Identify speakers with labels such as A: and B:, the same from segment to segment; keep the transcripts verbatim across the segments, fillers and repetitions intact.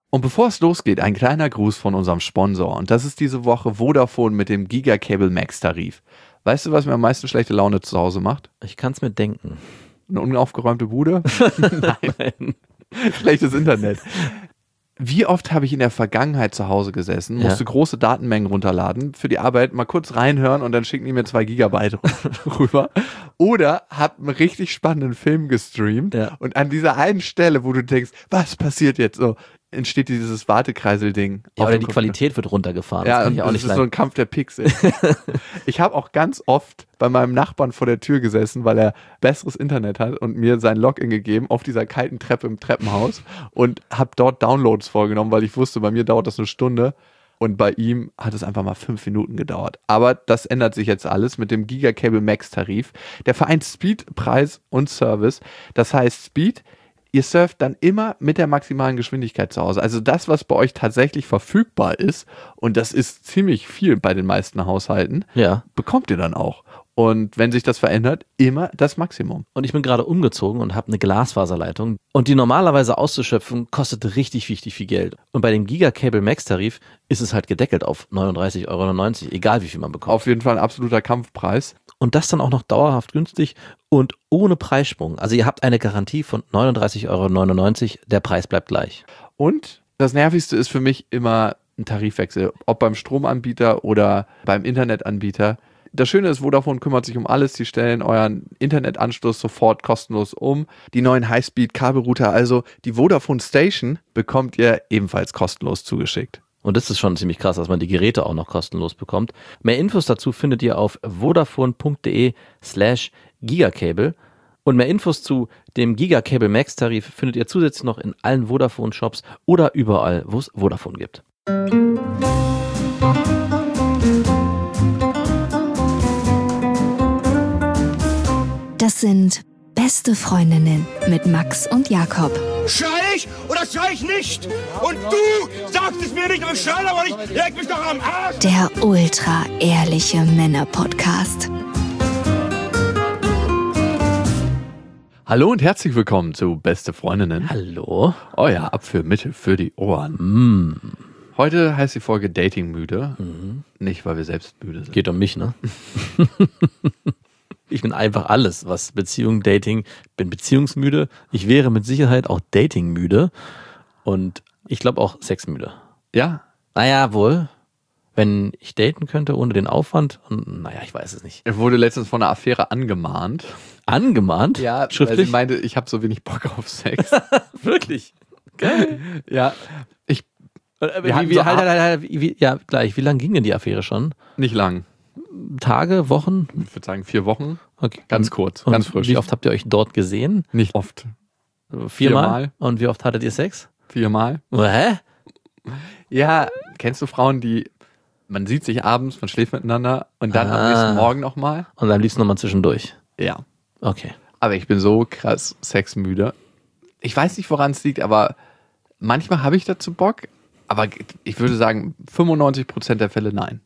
A: Und bevor es losgeht, ein kleiner Gruß von unserem Sponsor. Und das ist diese Woche Vodafone mit dem Gigacable Max Tarif. Weißt du, was mir am meisten schlechte Laune zu Hause macht?
B: Ich kann es mir denken.
A: Eine unaufgeräumte Bude? Nein.
B: Nein.
A: Schlechtes Internet. Wie oft habe ich in der Vergangenheit zu Hause gesessen, musste ja. große Datenmengen runterladen, für die Arbeit mal kurz reinhören und dann schicken die mir zwei Gigabyte rüber. Oder habe einen richtig spannenden Film gestreamt
B: ja.
A: und an dieser einen Stelle, wo du denkst, was passiert jetzt so, entsteht dieses Wartekreisel-Ding.
B: Ja, oder die Computer. Qualität wird runtergefahren.
A: Ja,
B: das kann ich auch
A: das
B: nicht
A: ist
B: leiden.
A: So ein Kampf der Pixel. Ich habe auch ganz oft bei meinem Nachbarn vor der Tür gesessen, weil er besseres Internet hat und mir sein Login gegeben auf dieser kalten Treppe im Treppenhaus und habe dort Downloads vorgenommen, weil ich wusste, bei mir dauert das eine Stunde und bei ihm hat es einfach mal fünf Minuten gedauert. Aber das ändert sich jetzt alles mit dem Gigacable Max Tarif. Der vereint Speed, Preis und Service. Das heißt Speed, ihr surft dann immer mit der maximalen Geschwindigkeit zu Hause. Also das, was bei euch tatsächlich verfügbar ist, und das ist ziemlich viel bei den meisten Haushalten,
B: ja.
A: bekommt ihr dann auch. Und wenn sich das verändert, immer das Maximum.
B: Und ich bin gerade umgezogen und habe eine Glasfaserleitung. Und die normalerweise auszuschöpfen, kostet richtig, richtig viel Geld. Und bei dem Gigacable Max Tarif ist es halt gedeckelt auf neununddreißig Euro neunundneunzig, egal wie viel man bekommt.
A: Auf jeden Fall ein absoluter Kampfpreis.
B: Und das dann auch noch dauerhaft günstig und ohne Preissprung. Also ihr habt eine Garantie von neununddreißig Euro neunundneunzig, der Preis bleibt gleich.
A: Und das Nervigste ist für mich immer ein Tarifwechsel, ob beim Stromanbieter oder beim Internetanbieter. Das Schöne ist, Vodafone kümmert sich um alles. Die stellen euren Internetanschluss sofort kostenlos um. Die neuen Highspeed-Kabelrouter, also die Vodafone Station, bekommt ihr ebenfalls kostenlos zugeschickt.
B: Und das ist schon ziemlich krass, dass man die Geräte auch noch kostenlos bekommt. Mehr Infos dazu findet ihr auf vodafone.de slash gigacable. Und mehr Infos zu dem Gigacable Max Tarif findet ihr zusätzlich noch in allen Vodafone-Shops oder überall, wo es Vodafone gibt.
C: Das sind Beste Freundinnen mit Max und Jakob.
D: Schrei ich oder schrei ich nicht? Und du sagst es mir nicht, aber ich schrei aber nicht. Leg mich doch am Arsch.
C: Der ultra-ehrliche Männer-Podcast.
A: Hallo und herzlich willkommen zu Beste Freundinnen.
B: Hallo.
A: Euer Abführmittel für die Ohren.
B: Mm.
A: Heute heißt die Folge Dating müde.
B: Mhm.
A: Nicht, weil wir selbst müde sind.
B: Geht um mich, ne? Ich bin einfach alles, was Beziehung, Dating, bin beziehungsmüde. Ich wäre mit Sicherheit auch datingmüde und ich glaube auch sexmüde.
A: Ja?
B: Naja, wohl. Wenn ich daten könnte ohne den Aufwand, und naja, ich weiß es nicht.
A: Er wurde letztens von einer Affäre angemahnt.
B: Angemahnt?
A: Ja,
B: schriftlich.
A: Weil sie meinte, ich habe so wenig Bock auf Sex.
B: Wirklich? Geil.
A: Ja, ich.
B: Wie, wie, wie, halt, halt, halt, wie, ja, gleich. Wie lang ging denn die Affäre schon?
A: Nicht lang.
B: Tage, Wochen?
A: Ich würde sagen vier Wochen.
B: Okay.
A: Ganz
B: und,
A: kurz,
B: und
A: ganz frisch.
B: Wie oft habt ihr euch dort gesehen?
A: Nicht oft.
B: Viermal?
A: Viermal.
B: Und wie oft hattet ihr Sex?
A: Viermal.
B: Hä?
A: Ja, kennst du Frauen, die, man sieht sich abends, man schläft miteinander und dann
B: Ah.
A: am nächsten Morgen nochmal?
B: Und dann liefst du nochmal zwischendurch?
A: Ja.
B: Okay.
A: Aber ich bin so krass sexmüde. Ich weiß nicht, woran es liegt, aber manchmal habe ich dazu Bock. Aber ich würde sagen, fünfundneunzig Prozent der Fälle nein.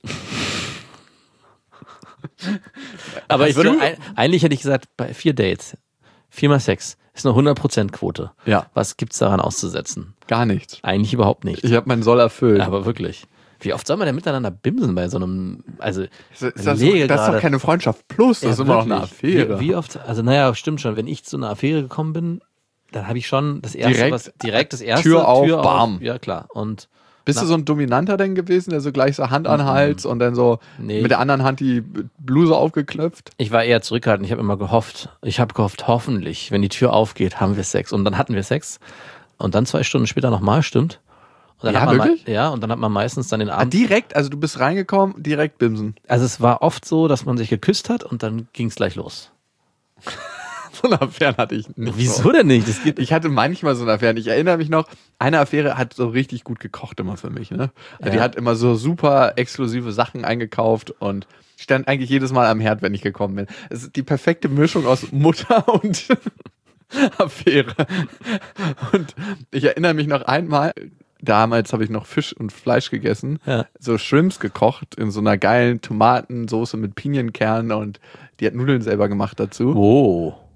B: Aber
A: Hast
B: ich würde,
A: du?
B: ein, eigentlich hätte ich gesagt, bei vier Dates, viermal Sex, ist eine hundert Prozent Quote.
A: Ja.
B: Was gibt's daran auszusetzen?
A: Gar nichts.
B: Eigentlich überhaupt nichts.
A: Ich habe meinen Soll erfüllt.
B: Aber wirklich. Wie oft soll man denn miteinander bimsen bei so einem, also,
A: ist, ist das,
B: lege
A: das ist
B: gerade-
A: doch keine Freundschaft plus, das
B: Ja,
A: ist immer noch eine
B: wirklich.
A: Affäre.
B: Wie, wie oft, also naja, stimmt schon, wenn ich zu einer Affäre gekommen bin, dann habe ich schon das erste,
A: Direkt-
B: was, direkt das erste,
A: Tür auf, bam.
B: Ja, klar. Und
A: Bist du so ein Dominanter denn gewesen, der so gleich so Hand an den Hals und dann so
B: Nee.
A: mit der anderen Hand die Bluse aufgeklopft?
B: ich war eher zurückhaltend. Ich habe immer gehofft. Ich habe gehofft, hoffentlich, wenn die Tür aufgeht, haben wir Sex. Und dann hatten wir Sex. Und dann zwei Stunden später nochmal, stimmt. Und dann
A: Ja,
B: hat man
A: wirklich?
B: mei- ja, und dann hat man meistens dann den
A: Ah,
B: Abend.
A: direkt, also du bist reingekommen, direkt bimsen.
B: Also es war oft so, dass man sich geküsst hat und dann ging es gleich los.
A: So eine Affäre hatte ich nicht.
B: Wieso denn nicht? Das geht
A: Ich hatte manchmal so eine Affäre. Ich erinnere mich noch, eine Affäre hat so richtig gut gekocht immer für mich. Ne? Also
B: Ja.
A: Die hat immer so super exklusive Sachen eingekauft und stand eigentlich jedes Mal am Herd, wenn ich gekommen bin. Es ist die perfekte Mischung aus Mutter und Affäre. Und ich erinnere mich noch einmal, damals habe ich noch Fisch und Fleisch gegessen,
B: Ja.
A: so Shrimps gekocht in so einer geilen Tomatensoße mit Pinienkernen und die hat Nudeln selber gemacht dazu.
B: Oh.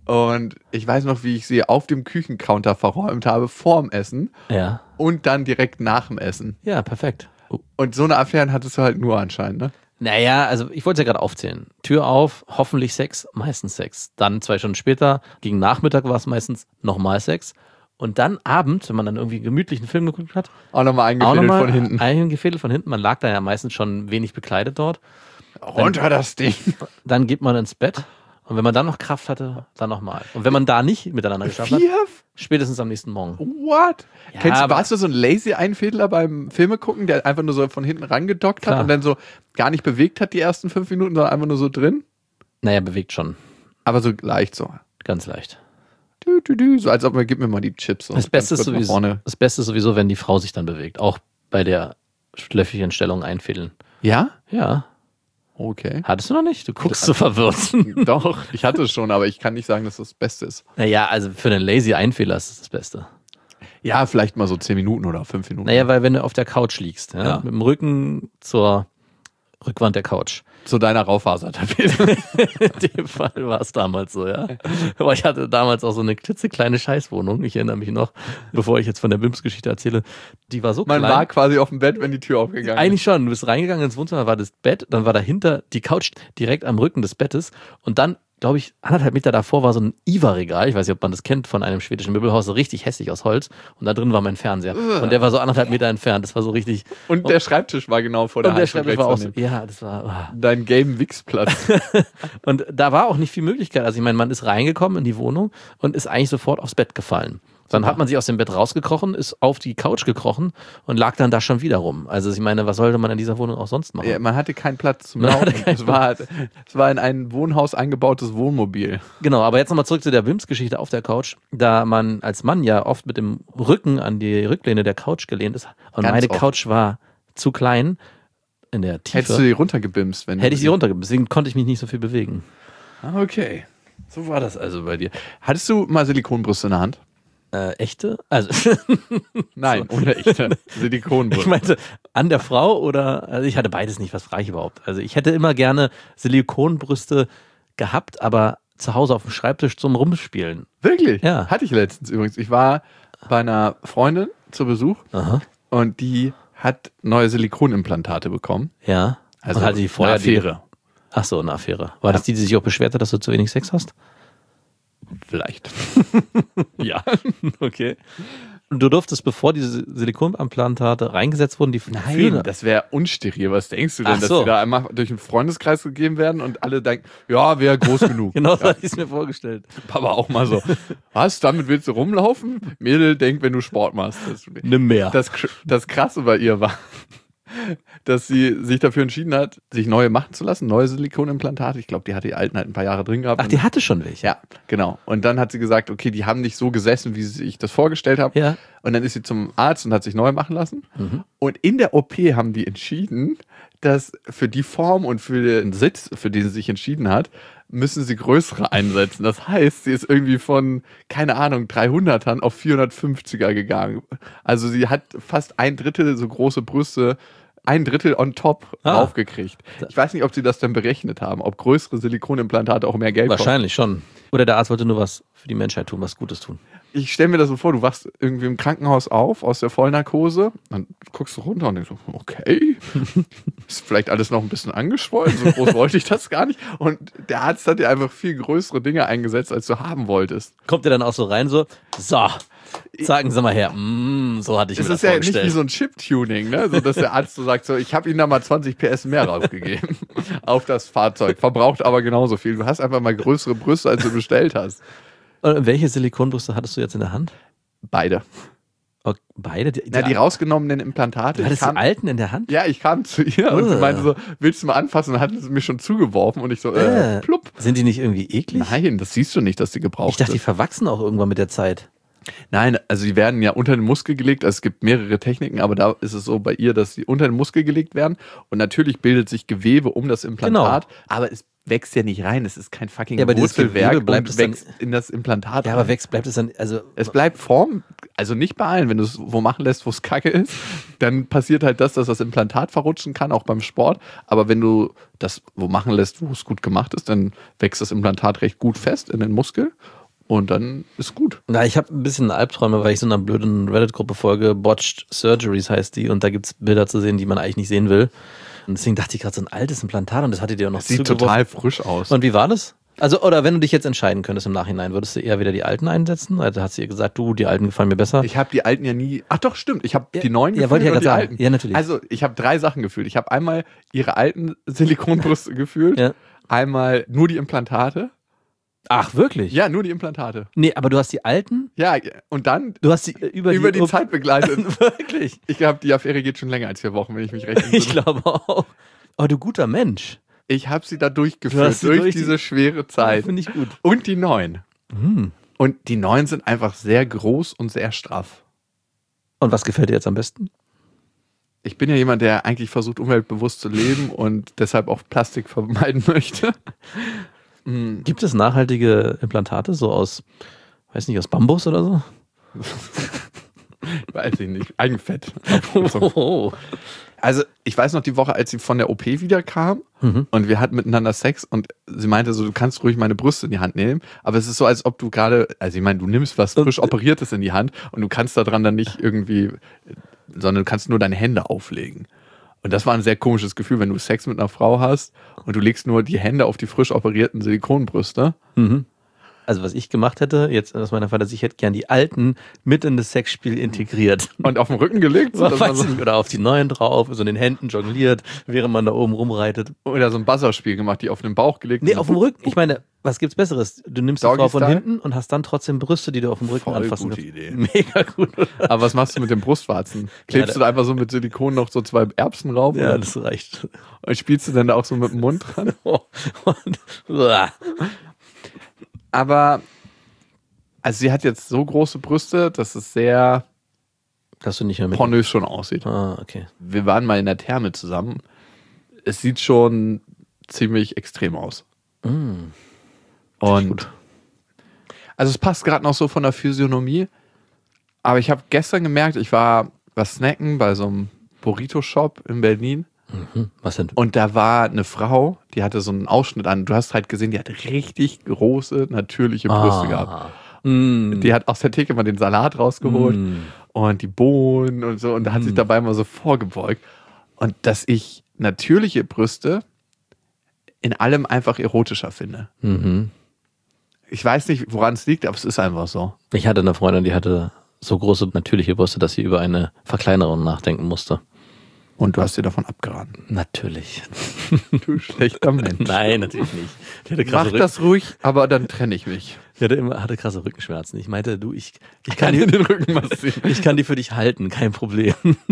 A: Und ich weiß noch, wie ich sie auf dem Küchencounter verräumt habe, vorm Essen
B: Ja.
A: und dann direkt nach dem Essen.
B: Ja, perfekt.
A: Und so eine Affären hattest du halt nur anscheinend, ne?
B: Naja, also ich wollte es ja gerade aufzählen. Tür auf, hoffentlich Sex, meistens Sex. Dann zwei Stunden später, gegen Nachmittag war es meistens nochmal Sex. Und dann Abend, wenn man dann irgendwie einen gemütlichen Film geguckt hat,
A: Auch nochmal
B: auch
A: eingefädelt
B: nochmal
A: von hinten.
B: eingefädelt von hinten. Man lag da ja meistens schon wenig bekleidet dort.
A: Runter das Ding.
B: Dann geht man ins Bett. Und wenn man dann noch Kraft hatte, dann nochmal. Und wenn man da nicht miteinander geschafft hat,
A: Vier?
B: spätestens am nächsten Morgen.
A: What?
B: Ja,
A: Kennst du,
B: aber-
A: warst du so ein lazy Einfädler beim Filme gucken, der einfach nur so von hinten rangedockt hat
B: Klar.
A: und dann so gar nicht bewegt hat die ersten fünf Minuten, sondern einfach nur so drin?
B: Naja, bewegt schon.
A: Aber so leicht so.
B: Ganz leicht.
A: Du, du, du, so als ob man, gib mir mal die Chips. So.
B: Das Beste, ist
A: Ganz kurz nach
B: sowieso,
A: vorne.
B: das Beste ist sowieso, wenn die Frau sich dann bewegt. Auch bei der schlöffigen Stellung einfädeln.
A: Ja?
B: Ja.
A: Okay.
B: Hattest du noch nicht? Du guckst so verwirrt.
A: Doch, ich hatte es schon, aber ich kann nicht sagen, dass das das Beste ist.
B: Naja, also für einen lazy Einfehler ist es das Beste.
A: Ja, vielleicht mal so zehn Minuten oder fünf Minuten.
B: Naja, weil wenn du auf der Couch liegst, ja,
A: Ja.
B: mit dem Rücken zur Rückwand der Couch.
A: Zu deiner Raufasertapete.
B: In dem Fall war es damals so, ja. Aber ich hatte damals auch so eine klitzekleine Scheißwohnung. Ich erinnere mich noch, bevor ich jetzt von der Bims-Geschichte erzähle. Die war so
A: Man
B: klein.
A: war quasi auf dem Bett, wenn die Tür aufgegangen ist.
B: Eigentlich schon. Du bist reingegangen ins Wohnzimmer, war das Bett, dann war dahinter die Couch direkt am Rücken des Bettes und dann, glaube ich, anderthalb Meter davor war so ein I W A-Regal. Ich weiß nicht, ob man das kennt von einem schwedischen Möbelhaus, so richtig hässlich aus Holz. Und da drin war mein Fernseher. Und der war so anderthalb Meter entfernt. Das war so richtig.
A: Und der Schreibtisch war genau vor der
B: Und der
A: Heizung
B: Schreibtisch war auch
A: rechts
B: so, ja, das war. ah.
A: daneben. Dein Game-Wix-Platz.
B: Und da war auch nicht viel Möglichkeit. Also ich meine, man ist reingekommen in die Wohnung und ist eigentlich sofort aufs Bett gefallen. Dann hat man sich aus dem Bett rausgekrochen, ist auf die Couch gekrochen und lag dann da schon wieder rum. Also ich meine, was sollte man in dieser Wohnung auch sonst machen?
A: Ja, man hatte keinen Platz zum
B: Man hatte
A: Laufen.
B: keinen
A: Es war, es war in ein Wohnhaus eingebautes Wohnmobil.
B: Genau, aber jetzt nochmal zurück zu der Wims-Geschichte auf der Couch. Da man als Mann ja oft mit dem Rücken an die Rücklehne der Couch gelehnt ist und
A: Ganz
B: meine
A: oft.
B: Couch war zu klein in der Tiefe,
A: Hättest du die runtergebimst, wenn
B: hätte
A: du
B: ich sie runtergegeben. Deswegen konnte ich mich nicht so viel bewegen.
A: Ah, okay. So war das also bei dir. Hattest du mal Silikonbrüste in der Hand?
B: Äh, echte? Also,
A: Nein, ohne echte Silikonbrüste.
B: ich meinte, an der Frau oder, also ich hatte beides nicht, was frage ich überhaupt? Also ich hätte immer gerne Silikonbrüste gehabt, aber zu Hause auf dem Schreibtisch zum Rumspielen.
A: Wirklich?
B: Ja.
A: Hatte ich letztens übrigens. Ich war bei einer Freundin zu Besuch
B: Aha.
A: und die hat neue Silikonimplantate bekommen.
B: Ja.
A: Also
B: Und hatte die vorher
A: eine Affäre.
B: Die, ach so, eine Affäre. War das die, die sich auch beschwert hat, dass du zu wenig Sex hast?
A: Vielleicht. ja.
B: Okay. Und du durftest, bevor diese Silikonimplantate reingesetzt wurden, die
A: Nein,
B: Fühler-
A: das wäre unsteril. Was denkst du denn,
B: Ach
A: dass
B: so.
A: die da einmal durch einen Freundeskreis gegeben werden und alle denken, ja, wäre groß genug.
B: Genau so
A: Ja,
B: hatte ich es mir vorgestellt.
A: Papa auch mal so. Was, damit willst du rumlaufen? Mädel denkt, wenn du Sport machst. Das,
B: Nimm mehr.
A: das, das Krasse bei ihr war, dass sie sich dafür entschieden hat, sich neue machen zu lassen, neue Silikonimplantate. Ich glaube, die hatte die alten halt ein paar Jahre drin gehabt.
B: Ach, die hatte schon welche?
A: Ja, genau. Und dann hat sie gesagt, okay, die haben nicht so gesessen, wie sie sich das vorgestellt haben.
B: Ja.
A: Und dann ist sie zum Arzt und hat sich neu machen lassen. Und in der O P haben die entschieden, dass für die Form und für den Sitz, für den sie sich entschieden hat, müssen sie größere einsetzen. Das heißt, sie ist irgendwie von, keine Ahnung, dreihundertern auf vierhundertfünfziger gegangen. Also sie hat fast ein Drittel so große Brüste, ein Drittel on top
B: Ah.
A: draufgekriegt. Ich weiß nicht, ob sie das dann berechnet haben, ob größere Silikonimplantate auch mehr Geld kosten.
B: Wahrscheinlich schon. Oder der Arzt wollte nur was für die Menschheit tun, was Gutes tun.
A: Ich stelle mir das so vor, du wachst irgendwie im Krankenhaus auf aus der Vollnarkose, dann guckst du runter und denkst so, okay, ist vielleicht alles noch ein bisschen angeschwollen, so groß wollte ich das gar nicht. Und der Arzt hat dir einfach viel größere Dinge eingesetzt, als du haben wolltest.
B: Kommt der dann auch so rein, so, so, sagen Sie mal her, mm, so hatte ich
A: Es
B: mir
A: ist
B: das
A: ja nicht
B: vorgestellt.
A: wie so ein Chip-Tuning, ne? So, dass der Arzt so sagt, so, ich habe Ihnen da mal zwanzig P S mehr draufgegeben auf das Fahrzeug, verbraucht aber genauso viel. Du hast einfach mal größere Brüste, als du bestellt hast.
B: Und welche Silikonbrüste hattest du jetzt in der Hand?
A: Beide.
B: Oh, beide? Die,
A: Na, die rausgenommenen Implantate.
B: du hattest
A: ich kam-
B: die alten in der Hand?
A: Ja, ich kam zu ihr und sie
B: Ugh.
A: meinte so, willst du mal anfassen? Und hat sie mir schon zugeworfen und ich so, äh,
B: Äh,
A: plupp.
B: Sind die nicht irgendwie eklig?
A: Nein, das siehst du nicht, dass die gebraucht
B: Ich dachte, die
A: sind.
B: verwachsen auch irgendwann mit der Zeit.
A: Nein, also die werden ja unter den Muskel gelegt. Also es gibt mehrere Techniken, aber da ist es so bei ihr, dass sie unter den Muskel gelegt werden. Und natürlich bildet sich Gewebe um das Implantat, aber es wächst ja nicht rein. Es ist kein fucking
B: Ja, aber dieses
A: Wurzelwerk
B: Gewebe bleibt
A: und
B: es dann-
A: wächst in das Implantat
B: Ja,
A: rein.
B: aber wächst, bleibt es dann, also.
A: Es bleibt Form, also nicht bei allen. Wenn du es wo machen lässt, wo es kacke ist, dann passiert halt das, dass das Implantat verrutschen kann, auch beim Sport. Aber wenn du das wo machen lässt, wo es gut gemacht ist, dann wächst das Implantat recht gut fest in den Muskel und dann ist gut.
B: Na, ich habe ein bisschen Albträume, weil ich so einer blöden Reddit-Gruppe folge, Botched Surgeries heißt die, und da gibt es Bilder zu sehen, die man eigentlich nicht sehen will. Und deswegen dachte ich gerade, so ein altes Implantat, und das hatte dir auch noch
A: das sieht total frisch aus.
B: Und wie war das? Also, oder wenn du dich jetzt entscheiden könntest im Nachhinein, würdest du eher wieder die alten einsetzen? Also hat sie ihr gesagt, du, die alten gefallen mir besser?
A: Ich habe die alten ja nie. Ach doch, stimmt. Ich habe
B: ja,
A: die neuen
B: ja,
A: gefühlt
B: wollte ich ja
A: und die
B: sagen.
A: alten.
B: Ja, natürlich.
A: Also ich habe drei Sachen gefühlt. Ich habe einmal ihre alten Silikonbrüste gefühlt,
B: ja.
A: einmal nur die Implantate.
B: Ach, wirklich?
A: Ja, nur die Implantate.
B: Nee, aber du hast die alten?
A: Ja, und dann
B: du hast die äh, über,
A: über
B: die,
A: die Zeit begleitet.
B: Wirklich?
A: Ich glaube, die Affäre geht schon länger als vier Wochen, wenn ich mich recht entsinne.
B: Ich glaube auch. Oh, du guter Mensch.
A: Ich habe sie da durchgeführt, durch, durch diese die... schwere Zeit.
B: Finde ich gut.
A: Und die neuen.
B: Hm.
A: Und die neuen sind einfach sehr groß und sehr straff.
B: Und was gefällt dir jetzt am besten?
A: Ich bin ja jemand, der eigentlich versucht, umweltbewusst zu leben und deshalb auch Plastik vermeiden möchte.
B: Hm. Gibt es nachhaltige Implantate, so aus, weiß nicht, aus Bambus oder so?
A: Weiß ich nicht. Eigenfett.
B: Oh.
A: Also ich weiß noch die Woche, als sie von der O P wieder kam mhm. und wir hatten miteinander Sex und sie meinte so, du kannst ruhig meine Brüste in die Hand nehmen, aber es ist so, als ob du gerade, also ich meine, du nimmst was frisch Operiertes in die Hand und du kannst daran dann nicht irgendwie, sondern du kannst nur deine Hände auflegen. Und das war ein sehr komisches Gefühl, wenn du Sex mit einer Frau hast und du legst nur die Hände auf die frisch operierten Silikonbrüste.
B: Mhm. Also was ich gemacht hätte, jetzt aus meiner Fantasie, ich hätte gern die alten mit in das Sexspiel integriert.
A: Und auf den Rücken gelegt?
B: Oder, weiß nicht, oder auf die neuen drauf, so in den Händen jongliert, während man da oben rumreitet.
A: Oder so ein Buzzerspiel gemacht, die auf den Bauch gelegt.
B: Nee, auf dem Rücken. Ich meine, was gibt's Besseres? Du nimmst die Frau von hinten und hast dann trotzdem Brüste, die du auf dem Rücken
A: Voll
B: anfassen
A: gute
B: kannst.
A: Idee.
B: Mega gut. Oder?
A: Aber was machst du mit den Brustwarzen? Klebst ja, du da einfach so mit Silikon noch so zwei Erbsen rauf?
B: Ja,
A: oder?
B: Das reicht.
A: Und spielst du dann da auch so mit dem Mund dran? Aber also sie hat jetzt so große Brüste, dass es sehr
B: dass du nicht mehr mit
A: pornös schon aussieht.
B: Ah, okay.
A: Wir waren mal in der Therme zusammen. Es sieht schon ziemlich extrem aus.
B: Mm.
A: Und
B: gut.
A: Also es passt gerade noch so von der Physiognomie. Aber ich habe gestern gemerkt, ich war was snacken bei so einem Burrito-Shop in Berlin.
B: Mhm. Was denn?
A: Und da war eine Frau, die hatte so einen Ausschnitt an. Du hast halt gesehen, die hat richtig große, natürliche Brüste
B: ah.
A: gehabt.
B: Mm.
A: Die hat aus der Theke mal den Salat rausgeholt mm. und die Bohnen und so und da hat mm. sich dabei mal so vorgebeugt. Und dass ich natürliche Brüste in allem einfach erotischer finde.
B: Mhm.
A: Ich weiß nicht, woran es liegt, aber es ist einfach so.
B: Ich hatte eine Freundin, die hatte so große natürliche Brüste, dass sie über eine Verkleinerung nachdenken musste.
A: Und du hast dir davon abgeraten.
B: Natürlich.
A: Du schlechter Mensch.
B: Nein, natürlich nicht. Die hatte
A: Mach
B: Rücken-
A: das ruhig, aber dann trenne ich mich.
B: Die hatte immer hatte krasse Rückenschmerzen. Ich meinte, du, ich, ich
A: kann
B: kann
A: dir
B: die,
A: den Rücken massieren.
B: ich kann die für dich halten, kein Problem.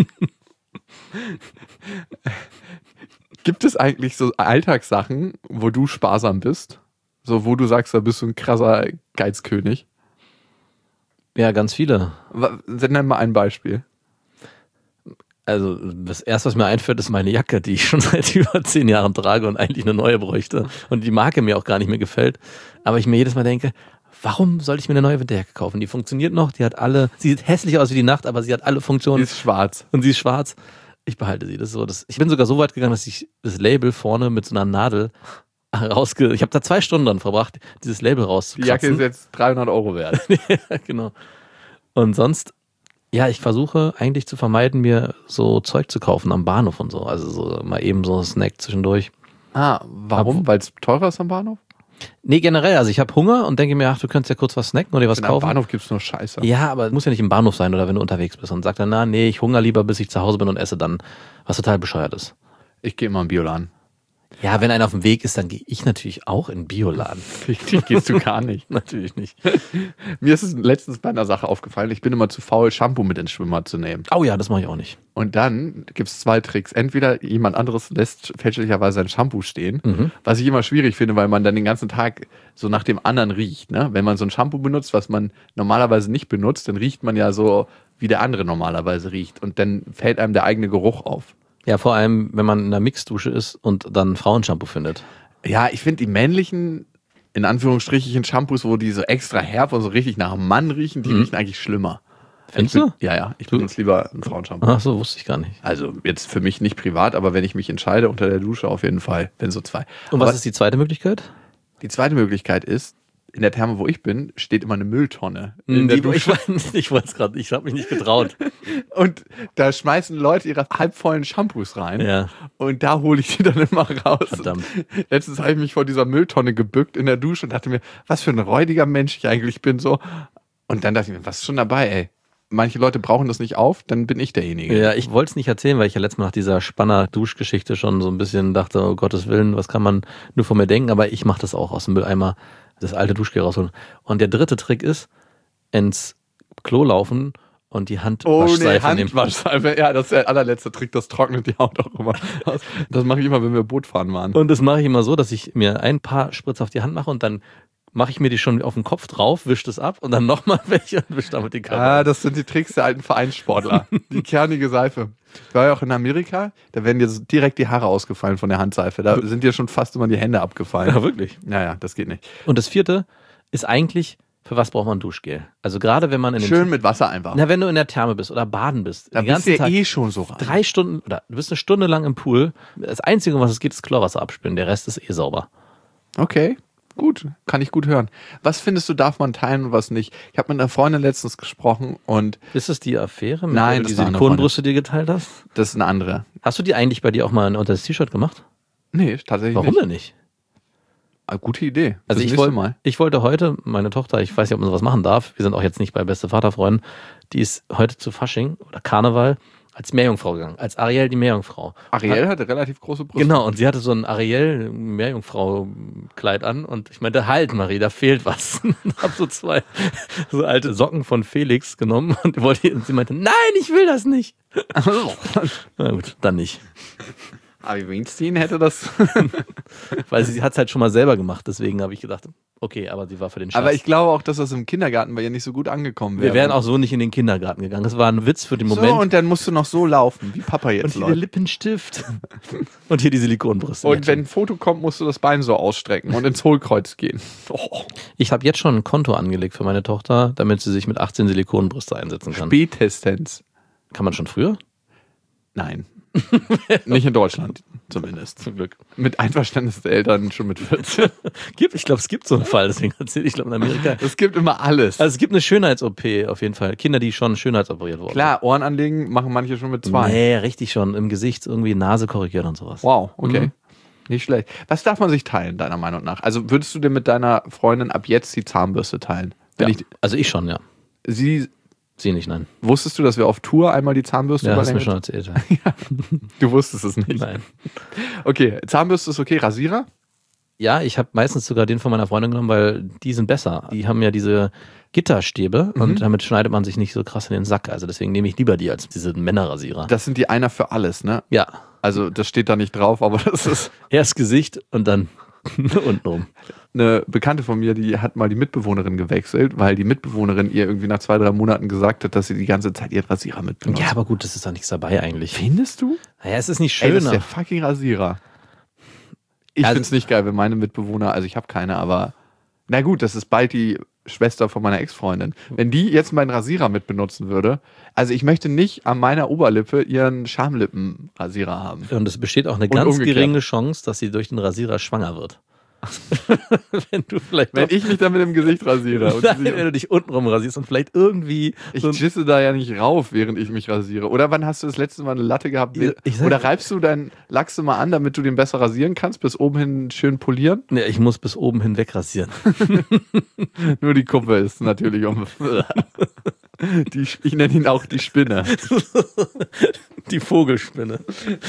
A: Gibt es eigentlich so Alltagssachen, wo du sparsam bist? So, wo du sagst, da bist du ein krasser Geizkönig?
B: Ja, ganz viele.
A: Nenn mal ein Beispiel.
B: Also das erste, was mir einfällt, ist meine Jacke, die ich schon seit über zehn Jahren trage und eigentlich eine neue bräuchte. Und die Marke mir auch gar nicht mehr gefällt. Aber ich mir jedes Mal denke, warum sollte ich mir eine neue Winterjacke kaufen? Die funktioniert noch, die hat alle, sie sieht hässlich aus wie die Nacht, aber sie hat alle Funktionen.
A: Die ist schwarz.
B: Und sie ist schwarz. Ich behalte sie. Das ist so, das, ich bin sogar so weit gegangen, dass ich das Label vorne mit so einer Nadel rausge... Ich habe da zwei Stunden dran verbracht, dieses Label rauszukratzen.
A: Die Jacke ist jetzt dreihundert Euro wert.
B: Ja, genau. Und sonst, ja, ich versuche eigentlich zu vermeiden, mir so Zeug zu kaufen am Bahnhof und so. Also so mal eben so ein Snack zwischendurch.
A: Ah, warum? Weil es teurer ist am Bahnhof?
B: Nee, generell. Also ich habe Hunger und denke mir, ach, du könntest ja kurz was snacken oder dir was
A: In
B: kaufen.
A: Am Bahnhof gibt es nur Scheiße.
B: Ja, aber es muss ja nicht im Bahnhof sein oder wenn du unterwegs bist und sagt dann, na, nee, ich hungere lieber, bis ich zu Hause bin und esse dann, was total bescheuert ist.
A: Ich gehe immer im Bioladen.
B: Ja, wenn einer auf dem Weg ist, dann gehe ich natürlich auch in den Bioladen.
A: Richtig gehst du gar nicht.
B: Natürlich nicht.
A: Mir ist es letztens bei einer Sache aufgefallen, ich bin immer zu faul, Shampoo mit ins Schwimmbad zu nehmen.
B: Oh ja, das mache ich auch nicht.
A: Und dann gibt es zwei Tricks. Entweder jemand anderes lässt fälschlicherweise ein Shampoo stehen, mhm. was ich immer schwierig finde, weil man dann den ganzen Tag so nach dem anderen riecht. Ne? Wenn man so ein Shampoo benutzt, was man normalerweise nicht benutzt, dann riecht man ja so, wie der andere normalerweise riecht. Und dann fällt einem der eigene Geruch auf.
B: Ja, vor allem, wenn man in einer Mixdusche ist und dann Frauenshampoo findet.
A: Ja, ich finde die männlichen, in Anführungsstrichen, Shampoos, wo die so extra herb und so richtig nach einem Mann riechen, die mhm. riechen eigentlich schlimmer.
B: Findest
A: ich bin,
B: du?
A: Ja, ja. Ich benutze lieber ein Frauenshampoo.
B: Ach so, wusste ich gar nicht.
A: Also jetzt für mich nicht privat, aber wenn ich mich entscheide, unter der Dusche auf jeden Fall, wenn so zwei.
B: Und
A: aber
B: was ist die zweite Möglichkeit?
A: Die zweite Möglichkeit ist, in der Therme, wo ich bin, steht immer eine Mülltonne. In der
B: Die, ich weiß, ich weiß gerade, ich habe mich nicht getraut.
A: Und da schmeißen Leute ihre halbvollen Shampoos rein.
B: Ja.
A: Und da hole ich die dann immer raus.
B: Verdammt.
A: Letztens habe ich mich vor dieser Mülltonne gebückt in der Dusche und dachte mir, was für ein räudiger Mensch ich eigentlich bin. so. Und dann dachte ich mir, was ist schon dabei, ey? Manche Leute brauchen das nicht auf, dann bin ich derjenige.
B: Ja, ich wollte es nicht erzählen, weil ich ja letztes Mal nach dieser Spanner-Duschgeschichte schon so ein bisschen dachte, oh Gottes Willen, was kann man nur von mir denken, aber ich mache das auch aus dem Mülleimer, das alte Duschgel rausholen. Und der dritte Trick ist, ins Klo laufen und die Handwaschseife
A: oh, nee,
B: nehmen.
A: Handwaschseife, ja, das ist der allerletzte Trick, das trocknet die Haut auch immer aus. Das mache ich immer, wenn wir Boot fahren waren.
B: Und das mache ich immer so, dass ich mir ein paar Spritz auf die Hand mache und dann mache ich mir die schon auf den Kopf drauf, wische das ab und dann nochmal welche und wische damit die Körper.
A: Ah, das sind die Tricks der alten Vereinssportler. Die kernige Seife. Ich war ja auch in Amerika, da werden dir direkt die Haare ausgefallen von der Handseife. Da sind dir schon fast immer die Hände abgefallen.
B: Ja, wirklich.
A: Naja, das geht nicht.
B: Und das vierte ist eigentlich, für was braucht man Duschgel? Also gerade wenn man in den
A: Schön mit Wasser einfach.
B: Na, wenn du in der Therme bist oder baden bist.
A: Da
B: den
A: bist du ja
B: ganzen Tag,
A: eh schon so rein.
B: Drei Stunden, oder du bist eine Stunde lang im Pool. Das Einzige, um was es geht, ist Chlorwasser abspülen. Der Rest ist eh sauber.
A: Okay, gut. Kann ich gut hören. Was findest du, darf man teilen und was nicht? Ich habe mit einer Freundin letztens gesprochen und
B: Ist das die Affäre, mit
A: Nein,
B: der du
A: das
B: die
A: war eine
B: Silikonbrüste dir geteilt hast?
A: das ist eine andere.
B: Hast du die eigentlich bei dir auch mal unter das T-Shirt gemacht?
A: Nee, tatsächlich
B: Warum
A: nicht.
B: denn nicht?
A: Ah, gute Idee.
B: Also
A: Fürs
B: ich,
A: nächste
B: wollt,
A: Mal.
B: ich wollte heute, meine Tochter, ich weiß nicht, ob man sowas machen darf, wir sind auch jetzt nicht bei Beste Vaterfreunden, die ist heute zu Fasching oder Karneval als Meerjungfrau gegangen, als Ariel die Meerjungfrau.
A: Ariel hatte relativ große Brüste.
B: Genau, und sie hatte so ein Ariel-Meerjungfrau-Kleid an und ich meinte, halt Marie, da fehlt was. Und hab so zwei so alte Socken von Felix genommen und, wollte, und sie meinte, nein, ich will das nicht. Na gut, dann nicht.
A: Harvey Weinstein hätte das.
B: Weil sie, sie hat es halt schon mal selber gemacht, deswegen habe ich gedacht, okay, aber sie war für den Schatz.
A: Aber ich glaube auch, dass das im Kindergarten bei ihr nicht so gut angekommen wäre.
B: Wir wären auch so nicht in den Kindergarten gegangen. Das war ein Witz für den
A: so,
B: Moment.
A: und dann musst du noch so laufen, wie Papa jetzt
B: Und hier der
A: läuft.
B: Lippenstift. Und hier die Silikonbrüste.
A: Und wenn ein Foto kommt, musst du das Bein so ausstrecken und ins Hohlkreuz gehen. Oh.
B: Ich habe jetzt schon ein Konto angelegt für meine Tochter, damit sie sich mit achtzehn Silikonbrüste einsetzen kann.
A: Spätestens.
B: Kann man schon früher?
A: Nein. Nicht in Deutschland, zumindest.
B: Zum Glück.
A: Mit Einverständnis der Eltern schon mit vierzehn.
B: Gibt, ich glaube, es gibt so einen Fall, deswegen erzähle ich, glaube in Amerika.
A: Es gibt immer alles.
B: Also es gibt eine Schönheits-O P auf jeden Fall. Kinder, die schon schönheitsoperiert wurden.
A: Klar, Ohren anlegen machen manche schon mit zwei.
B: Nee, richtig schon. Im Gesicht irgendwie Nase korrigiert und sowas.
A: Wow, okay.
B: Mhm.
A: Nicht schlecht. Was darf man sich teilen, deiner Meinung nach? Also würdest du dir mit deiner Freundin ab jetzt die Zahnbürste teilen? Wenn
B: Ja.
A: ich,
B: Also ich schon, ja.
A: sie,
B: Sie nicht, nein.
A: wusstest du, dass wir auf Tour einmal die Zahnbürste
B: Ja, hast du mir
A: überlegen?
B: schon erzählt. Ja.
A: Du wusstest es nicht.
B: Nein.
A: Okay, Zahnbürste ist okay. Rasierer?
B: Ja, ich habe meistens sogar den von meiner Freundin genommen, weil die sind besser. Die haben ja diese Gitterstäbe
A: Mhm.
B: und damit schneidet man sich nicht so krass in den Sack. Also deswegen nehme ich lieber die als diese Männerrasierer.
A: Das sind die einer für alles, ne?
B: Ja,
A: Also das steht da nicht drauf, aber das ist
B: erst Gesicht und dann untenrum.
A: eine Bekannte von mir, die hat mal die Mitbewohnerin gewechselt, weil die Mitbewohnerin ihr irgendwie nach zwei, drei Monaten gesagt hat, dass sie die ganze Zeit ihren Rasierer mitbenutzt.
B: Ja, aber gut, das ist doch nichts dabei eigentlich.
A: Findest du?
B: Naja, es ist nicht
A: Ey, das ist
B: schöner.
A: der fucking Rasierer. Ich
B: Also-
A: find's nicht geil, wenn meine Mitbewohner, also ich habe keine, aber na gut, das ist bald die Schwester von meiner Ex-Freundin. Wenn die jetzt meinen Rasierer mitbenutzen würde, also ich möchte nicht an meiner Oberlippe ihren Schamlippenrasierer haben.
B: Und es besteht auch eine
A: Und
B: ganz
A: umgekehrt.
B: geringe Chance, dass sie durch den Rasierer schwanger wird. Wenn du vielleicht
A: Wenn
B: doch-
A: ich mich dann mit dem Gesicht rasiere. Und
B: Nein,
A: sie-
B: wenn du dich untenrum rasierst und vielleicht irgendwie
A: ich
B: so ein-
A: gisse da ja nicht rauf, während ich mich rasiere. Oder wann hast du das letzte Mal eine Latte gehabt?
B: Ich- ich sag-
A: Oder reibst du deinen Lachs mal an, damit du den besser rasieren kannst, bis oben hin schön polieren?
B: Nee, ich muss bis oben hin wegrasieren.
A: Nur die Kuppe ist natürlich um. Die, ich nenne ihn auch die Spinne.
B: Die Vogelspinne.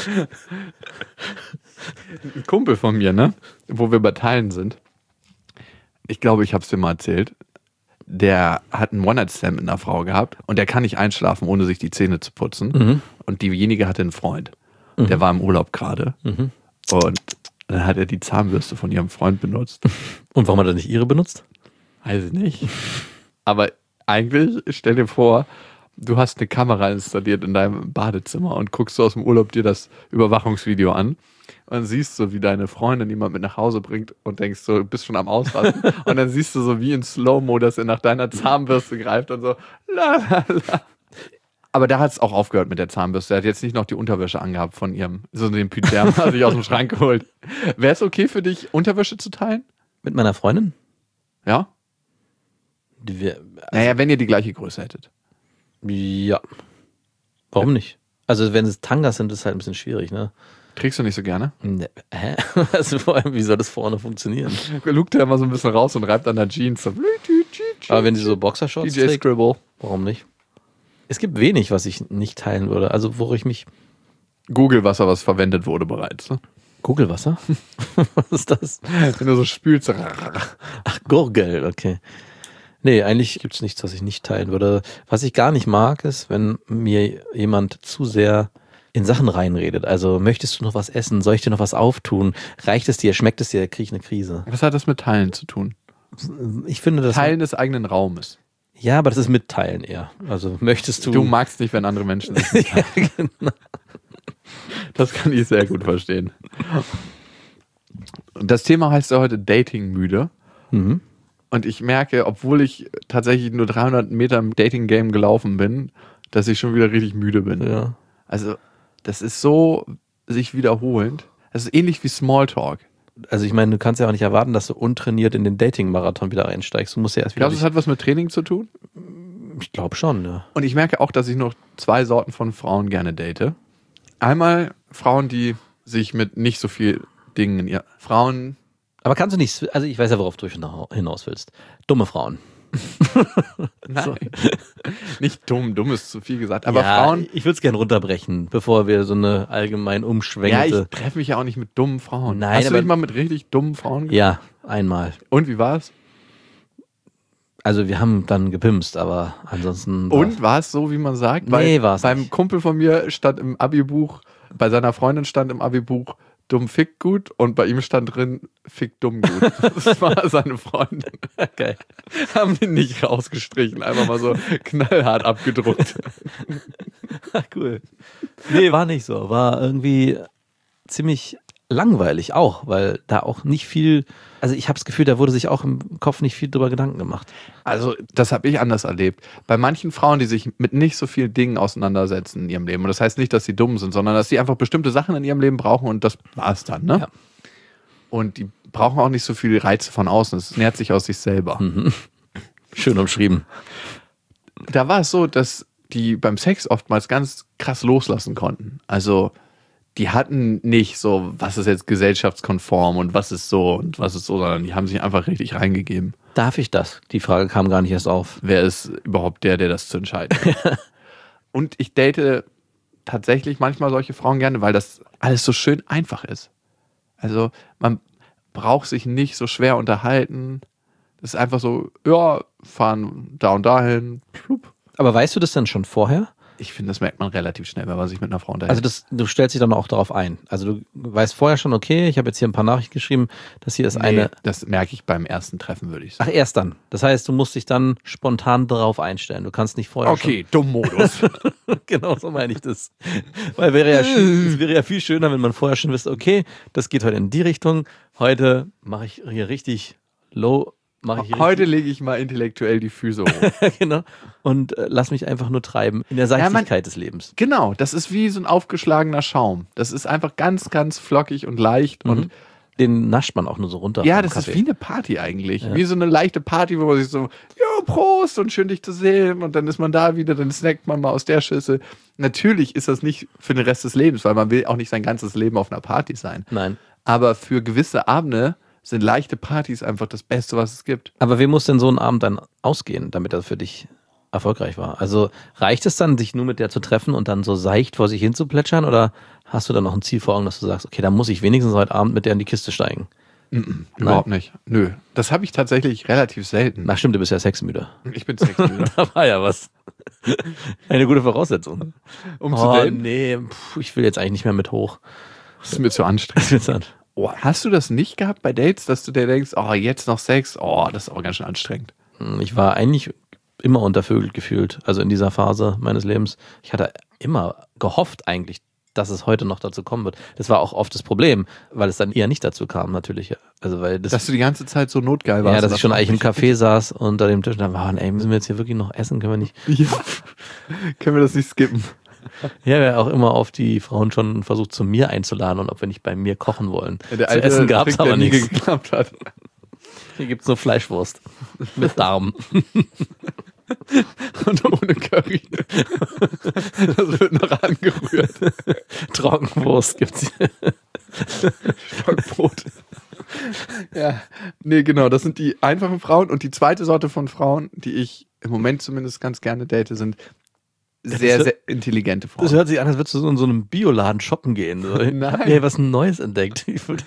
A: Ein Kumpel von mir, ne? Wo wir bei Teilen sind. Ich glaube, ich habe es dir mal erzählt. Der hat einen One-Night-Stand mit einer Frau gehabt und der kann nicht einschlafen, ohne sich die Zähne zu putzen.
B: Mhm.
A: Und diejenige hatte einen Freund. Der war im Urlaub gerade.
B: Mhm.
A: Und dann hat er die Zahnbürste von ihrem Freund benutzt.
B: Und warum hat er nicht ihre benutzt?
A: Weiß ich nicht. Aber eigentlich, stell dir vor, du hast eine Kamera installiert in deinem Badezimmer und guckst so aus dem Urlaub dir das Überwachungsvideo an und siehst so, wie deine Freundin jemand mit nach Hause bringt und denkst so, du bist schon am Ausrasten. Und dann siehst du so wie in Slow-Mo, dass er nach deiner Zahnbürste greift und so la la la. Aber da hat es auch aufgehört mit der Zahnbürste. Er hat jetzt nicht noch die Unterwäsche angehabt von ihrem, so den Pyjama, hat sich aus dem Schrank geholt. Wäre es okay für dich, Unterwäsche zu teilen?
B: Mit meiner Freundin?
A: Ja?
B: Wir, also,
A: Naja, wenn ihr die gleiche Größe hättet.
B: Ja. Warum nicht? Also wenn es Tangas sind, ist es halt ein bisschen schwierig, ne?
A: Trägst du nicht so gerne?
B: Ne, hä? Also vor allem, wie soll das vorne funktionieren?
A: Lugt er immer so ein bisschen raus und reibt an der Jeans. So.
B: Aber wenn sie so Boxershorts
A: D J
B: trägt,
A: Scribble.
B: warum nicht? Es gibt wenig, was ich nicht teilen würde. Also wo ich mich...
A: Google-Wasser, was verwendet wurde bereits. Ne?
B: Google-Wasser? Was ist das?
A: Wenn du so spülst.
B: Ach, Gurgel, okay. Nee, eigentlich gibt es nichts, was ich nicht teilen würde. Was ich gar nicht mag, ist, wenn mir jemand zu sehr in Sachen reinredet. Also, möchtest du noch was essen? Soll ich dir noch was auftun? Reicht es dir? Schmeckt es dir? Kriege ich eine Krise.
A: Was hat das mit Teilen zu tun?
B: Ich finde das...
A: Teilen des eigenen Raumes.
B: Ja, aber das ist Mitteilen eher. Also, möchtest du...
A: Du magst nicht, wenn andere Menschen das nicht
B: ja, genau.
A: Das kann ich sehr gut verstehen. Das Thema heißt ja heute Dating müde.
B: Mhm.
A: Und ich merke, obwohl ich tatsächlich nur dreihundert Meter im Dating-Game gelaufen bin, dass ich schon wieder richtig müde bin.
B: Ja.
A: Also, das ist so sich wiederholend. Das ist ähnlich wie Smalltalk.
B: Also ich meine, du kannst ja auch nicht erwarten, dass du untrainiert in den Dating-Marathon wieder einsteigst. Du musst ja erst wieder...
A: Glaubst du, das hat was mit Training zu tun?
B: Ich glaube schon, ja.
A: Und ich merke auch, dass ich noch zwei Sorten von Frauen gerne date. Einmal Frauen, die sich mit nicht so viel Dingen... Ja, Frauen...
B: Aber kannst du nicht... Also ich weiß ja, worauf du hinaus willst. Dumme Frauen.
A: Nein,
B: So.
A: Nicht dumm. Dumm ist zu viel gesagt. Aber
B: ja,
A: Frauen...
B: ich würde es gerne runterbrechen, bevor wir so eine allgemein
A: Ja,
B: umschwenkende...
A: ich treffe mich ja auch nicht mit dummen Frauen.
B: Nein,
A: Hast du
B: aber-
A: dich mal mit richtig dummen Frauen getroffen?
B: Ja, einmal.
A: Und wie war es?
B: Also wir haben dann gepimst, aber ansonsten... war's-
A: Und war es so, wie man sagt?
B: Nee, war's
A: Beim
B: nicht.
A: Kumpel von mir stand im Abi-Buch, bei seiner Freundin stand im Abi-Buch dumm fick gut und bei ihm stand drin fick dumm gut. Das war seine Freundin.
B: Geil.
A: Haben den nicht rausgestrichen, einfach mal so knallhart abgedruckt.
B: Cool. Nee, war nicht so. War irgendwie ziemlich langweilig auch, weil da auch nicht viel... Also ich habe das Gefühl, da wurde sich auch im Kopf nicht viel drüber Gedanken gemacht.
A: Also, das habe ich anders erlebt. Bei manchen Frauen, die sich mit nicht so vielen Dingen auseinandersetzen in ihrem Leben. Und das heißt nicht, dass sie dumm sind, sondern dass sie einfach bestimmte Sachen in ihrem Leben brauchen und das war es dann, ne?
B: Ja.
A: Und die brauchen auch nicht so viele Reize von außen. Es nährt sich aus sich selber.
B: Mhm. Schön umschrieben.
A: Da war es so, dass die beim Sex oftmals ganz krass loslassen konnten. Also, die hatten nicht so, was ist jetzt gesellschaftskonform und was ist so und was ist so, sondern die haben sich einfach richtig reingegeben.
B: Darf ich das? Die Frage kam gar nicht erst auf.
A: Wer ist überhaupt der, der das zu entscheiden hat? Und ich date tatsächlich manchmal solche Frauen gerne, weil das alles so schön einfach ist. Also man braucht sich nicht so schwer unterhalten. Das ist einfach so, ja, fahren da und dahin. Plupp.
B: Aber weißt du das denn schon vorher?
A: Ich finde, das merkt man relativ schnell, wenn man sich mit einer Frau unterhält.
B: Also das, du stellst dich dann auch darauf ein. Also du weißt vorher schon, okay, ich habe jetzt hier ein paar Nachrichten geschrieben, dass hier ist
A: nee,
B: eine...
A: das merke ich beim ersten Treffen, würde ich
B: Ach,
A: sagen.
B: erst dann. Das heißt, du musst dich dann spontan darauf einstellen. Du kannst nicht vorher
A: Okay, Dumm-Modus.
B: schon... Genau, so meine ich das. Weil wäre ja, schön- es wäre ja viel schöner, wenn man vorher schon wüsste, okay, das geht heute in die Richtung. Heute mache ich hier richtig low... Mache ich hier
A: Heute
B: richtig,
A: lege ich mal intellektuell die Füße hoch.
B: genau. Und äh, lass mich einfach nur treiben in der Seichtigkeit
A: man-
B: des Lebens.
A: Genau, das ist wie so ein aufgeschlagener Schaum. Das ist einfach ganz, ganz flockig und leicht und
B: Mhm. Den nascht man auch nur so runter.
A: ja,
B: vom
A: das
B: Kaffee.
A: ist wie eine Party eigentlich. Wie so eine leichte Party, wo man sich so, ja, Prost und schön dich zu sehen und dann ist man da wieder, dann snackt man mal aus der Schüssel. Natürlich ist das nicht für den Rest des Lebens, weil man will auch nicht sein ganzes Leben auf einer Party sein.
B: Nein.
A: Aber für gewisse Abende sind leichte Partys einfach das Beste, was es gibt.
B: Aber wie muss denn so ein Abend dann ausgehen, damit er für dich erfolgreich war? Also reicht es dann, sich nur mit der zu treffen und dann so seicht vor sich hin zu plätschern oder hast du dann noch ein Ziel vor Augen, dass du sagst, okay, dann muss ich wenigstens heute Abend mit der in die Kiste steigen?
A: Überhaupt nicht. Nö. Das habe ich tatsächlich relativ selten.
B: Na stimmt, du bist ja sexmüde.
A: Ich bin sexmüde.
B: Da war ja was. Eine gute Voraussetzung.
A: Um zu
B: Oh
A: daten,
B: nee, puh, ich will jetzt eigentlich nicht mehr mit hoch.
A: das ist mir zu anstrengend.
B: Das wird's dann.
A: Oh, hast du das nicht gehabt bei Dates, dass du dir denkst, oh, jetzt noch Sex? Oh, das ist aber ganz schön anstrengend.
B: Ich war eigentlich immer untervögelt gefühlt, also in dieser Phase meines Lebens. Ich hatte immer gehofft eigentlich, dass es heute noch dazu kommen wird. Das war auch oft das Problem, weil es dann eher nicht dazu kam natürlich. Also weil das,
A: Dass du die ganze Zeit so notgeil warst.
B: ja, dass ich schon eigentlich im
A: Kaffee.
B: Café saß unter dem Tisch und dann waren, ey, müssen wir jetzt hier wirklich noch essen? Können wir nicht?
A: Ja. Können wir das nicht skippen?
B: Ja, wir haben auch immer auf die Frauen schon versucht, zu mir einzuladen und ob wir nicht bei mir kochen wollen.
A: Der
B: Zu essen gab es
A: Trick, der
B: aber
A: nie
B: nichts.
A: geklappt hat.
B: Hier gibt es nur Fleischwurst mit Darm.
A: Und ohne Curry. Das wird noch angerührt.
B: Trockenwurst gibt's hier.
A: Stockbrot. Ja, nee, genau, das sind die einfachen Frauen. Und die zweite Sorte von Frauen, die ich im Moment zumindest ganz gerne date, sind sehr, sehr intelligente Frauen.
B: Das hört sich an, als würdest du so in so einem Bioladen shoppen gehen.
A: Nein.
B: Ich hab mir was Neues entdeckt.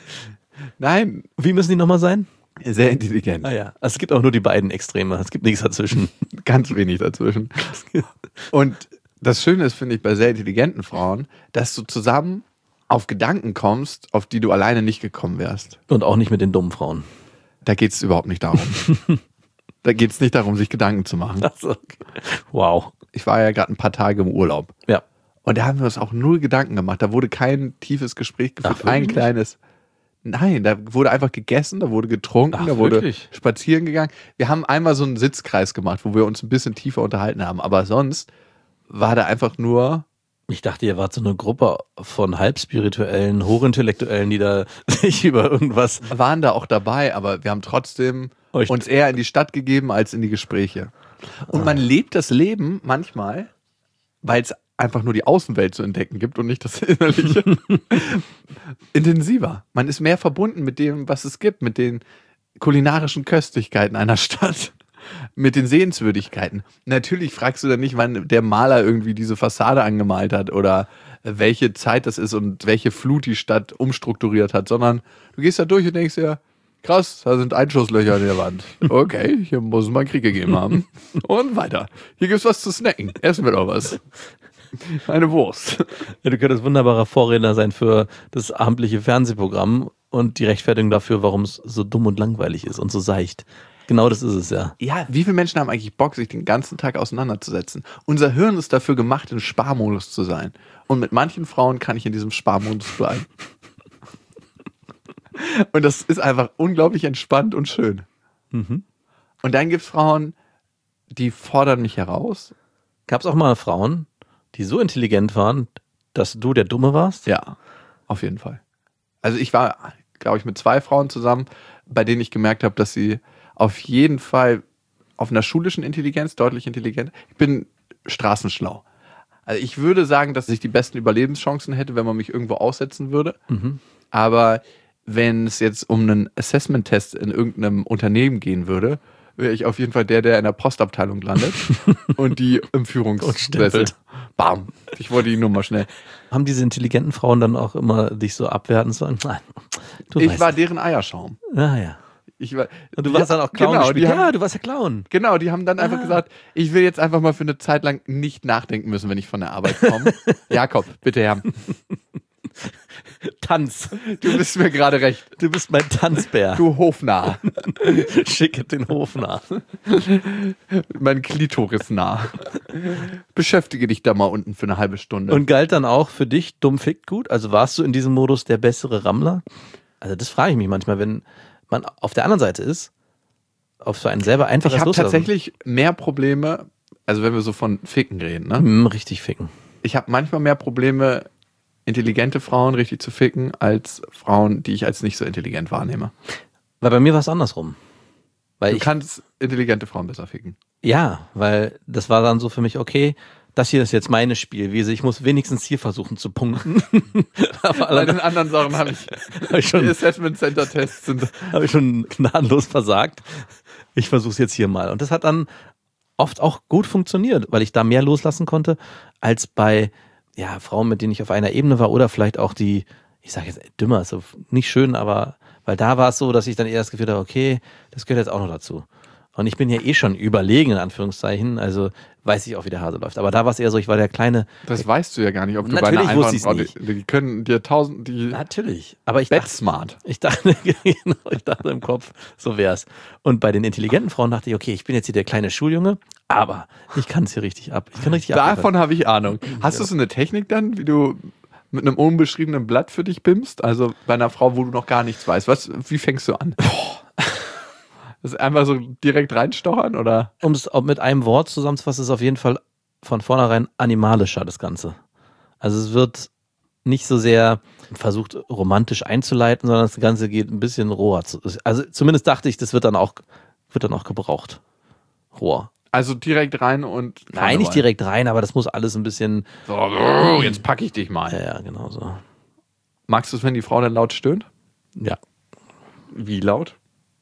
A: Nein.
B: Wie müssen die nochmal sein?
A: Sehr intelligent.
B: Ah ja, also es gibt auch nur die beiden Extreme. Es gibt nichts dazwischen.
A: Ganz wenig dazwischen. Und das Schöne ist, finde ich, bei sehr intelligenten Frauen, dass du zusammen auf Gedanken kommst, auf die du alleine nicht gekommen wärst.
B: Und auch nicht mit den dummen Frauen.
A: Da geht es überhaupt nicht darum. Da geht es nicht darum, sich Gedanken zu machen.
B: Also, okay. Wow.
A: Ich war ja gerade ein paar Tage im Urlaub.
B: Ja.
A: Und da haben wir uns auch null Gedanken gemacht. Da wurde kein tiefes Gespräch geführt.
B: Ach,
A: ein
B: wirklich?
A: kleines. Nein, da wurde einfach gegessen, da wurde getrunken,
B: Ach,
A: da wurde
B: wirklich?
A: spazieren gegangen. Wir haben einmal so einen Sitzkreis gemacht, wo wir uns ein bisschen tiefer unterhalten haben. Aber sonst war da einfach nur...
B: Ich dachte, ihr wart so eine Gruppe von halbspirituellen, hochintellektuellen, die da sich über irgendwas...
A: waren da auch dabei, aber wir haben trotzdem
B: Euch-
A: uns eher in die Stadt gegeben als in die Gespräche. Und man lebt das Leben manchmal, weil es einfach nur die Außenwelt zu entdecken gibt und nicht das Innerliche, intensiver. Man ist mehr verbunden mit dem, was es gibt, mit den kulinarischen Köstlichkeiten einer Stadt, mit den Sehenswürdigkeiten. Natürlich fragst du dann nicht, wann der Maler irgendwie diese Fassade angemalt hat oder welche Zeit das ist und welche Flut die Stadt umstrukturiert hat, sondern du gehst da durch und denkst dir, krass, da sind Einschusslöcher in der Wand. Okay, hier muss es mal einen Krieg gegeben haben. Und weiter. Hier gibt's was zu snacken. Essen wir doch was. Eine Wurst.
B: Ja, du könntest wunderbarer Vorredner sein für das abendliche Fernsehprogramm und die Rechtfertigung dafür, warum es so dumm und langweilig ist und so seicht. Genau das ist es, ja.
A: Ja, wie viele Menschen haben eigentlich Bock, sich den ganzen Tag auseinanderzusetzen? Unser Hirn ist dafür gemacht, im Sparmodus zu sein. Und mit manchen Frauen kann ich in diesem Sparmodus bleiben. Und das ist einfach unglaublich entspannt und schön.
B: Mhm.
A: Und dann gibt es Frauen, die fordern mich heraus.
B: Gab es auch mal Frauen, die so intelligent waren, dass du der Dumme warst?
A: Ja, auf jeden Fall. Also ich war, glaube ich, mit zwei Frauen zusammen, bei denen ich gemerkt habe, dass sie auf jeden Fall auf einer schulischen Intelligenz deutlich intelligent. Ich bin straßenschlau. Also ich würde sagen, dass ich die besten Überlebenschancen hätte, wenn man mich irgendwo aussetzen würde.
B: Mhm.
A: Aber wenn es jetzt um einen Assessment-Test in irgendeinem Unternehmen gehen würde, wäre ich auf jeden Fall der, der in der Postabteilung landet und die im Führungssessel.
B: stempelt.
A: Bam. Ich wollte die Nummer schnell.
B: Haben diese intelligenten Frauen dann auch immer dich so abwerten sollen? Nein, du
A: Ich
B: weißt
A: war
B: nicht.
A: deren Eierschaum.
B: Ah, ja.
A: Ich war,
B: Und du warst
A: ja,
B: dann auch Clown
A: genau,
B: gespielt.
A: die haben,
B: Ja, du warst ja Clown.
A: Genau, die haben dann einfach
B: Ah.
A: gesagt, ich will jetzt einfach mal für eine Zeit lang nicht nachdenken müssen, wenn ich von der Arbeit komme. Jakob, bitte her.
B: Tanz.
A: Du bist mir gerade recht.
B: Du bist mein Tanzbär.
A: Du Hofnarr.
B: Schicke den Hofnarr.
A: Mein Klitorisnarr. Beschäftige dich da mal unten für eine halbe Stunde.
B: Und galt dann auch für dich dumm fickt gut? Also warst du in diesem Modus der bessere Rammler? Also das frage ich mich manchmal, wenn man auf der anderen Seite ist, auf so einen selber einfaches
A: ich habe
B: Loslassen.
A: tatsächlich mehr Probleme, also wenn wir so von Ficken reden, ne?
B: Hm, richtig ficken.
A: Ich habe manchmal mehr Probleme, intelligente Frauen richtig zu ficken, als Frauen, die ich als nicht so intelligent wahrnehme.
B: Weil bei mir war es andersrum. Weil
A: Du
B: ich,
A: kannst intelligente Frauen besser ficken.
B: ja, weil das war dann so für mich, okay, das hier ist jetzt meine Spielwiese, ich muss wenigstens hier versuchen zu punkten. Aber
A: Bei
B: alle
A: den anderen Sachen habe ich,
B: habe ich
A: die
B: schon,
A: Assessment Center Tests sind.
B: habe ich schon gnadenlos versagt. Ich versuche es jetzt hier mal. Und das hat dann oft auch gut funktioniert, weil ich da mehr loslassen konnte, als bei ja, Frauen, mit denen ich auf einer Ebene war oder vielleicht auch die, ich sage jetzt dümmer, so nicht schön, aber weil da war es so, dass ich dann eher das Gefühl hatte, okay, das gehört jetzt auch noch dazu. Und ich bin ja eh schon überlegen, in Anführungszeichen, also weiß ich auch, wie der Hase läuft. Aber da war es eher so, ich war der kleine,
A: Das weißt du ja gar nicht, ob du
B: Natürlich
A: bei einer
B: wusste
A: einfachen
B: ich's
A: Frau, die, die können dir tausend, die
B: natürlich, aber ich dachte,
A: Betsmart.
B: ich dachte, genau, ich dachte im Kopf, so wär's. Und bei den intelligenten Frauen dachte ich, okay, ich bin jetzt hier der kleine Schuljunge, aber ich kann es hier richtig ab. Ich kann richtig abliefern.
A: Davon habe ich Ahnung. Hast du so eine Technik dann, wie du mit einem unbeschriebenen Blatt für dich bimmst? Also bei einer Frau, wo du noch gar nichts weißt. Was, wie fängst du an? Das ist einfach so direkt reinstochern oder?
B: Um es auch mit einem Wort zusammenzufassen, ist auf jeden Fall von vornherein animalischer, das Ganze. Also es wird nicht so sehr versucht, romantisch einzuleiten, sondern das Ganze geht ein bisschen roher. Zu, also zumindest dachte ich, das wird dann auch, wird dann auch gebraucht. Rohr.
A: Also direkt rein und...
B: Nein, nicht direkt rein, aber das muss alles ein bisschen...
A: So, jetzt packe ich dich mal.
B: Ja, ja, genau so.
A: Magst du es, wenn die Frau dann laut stöhnt?
B: Ja.
A: Wie laut?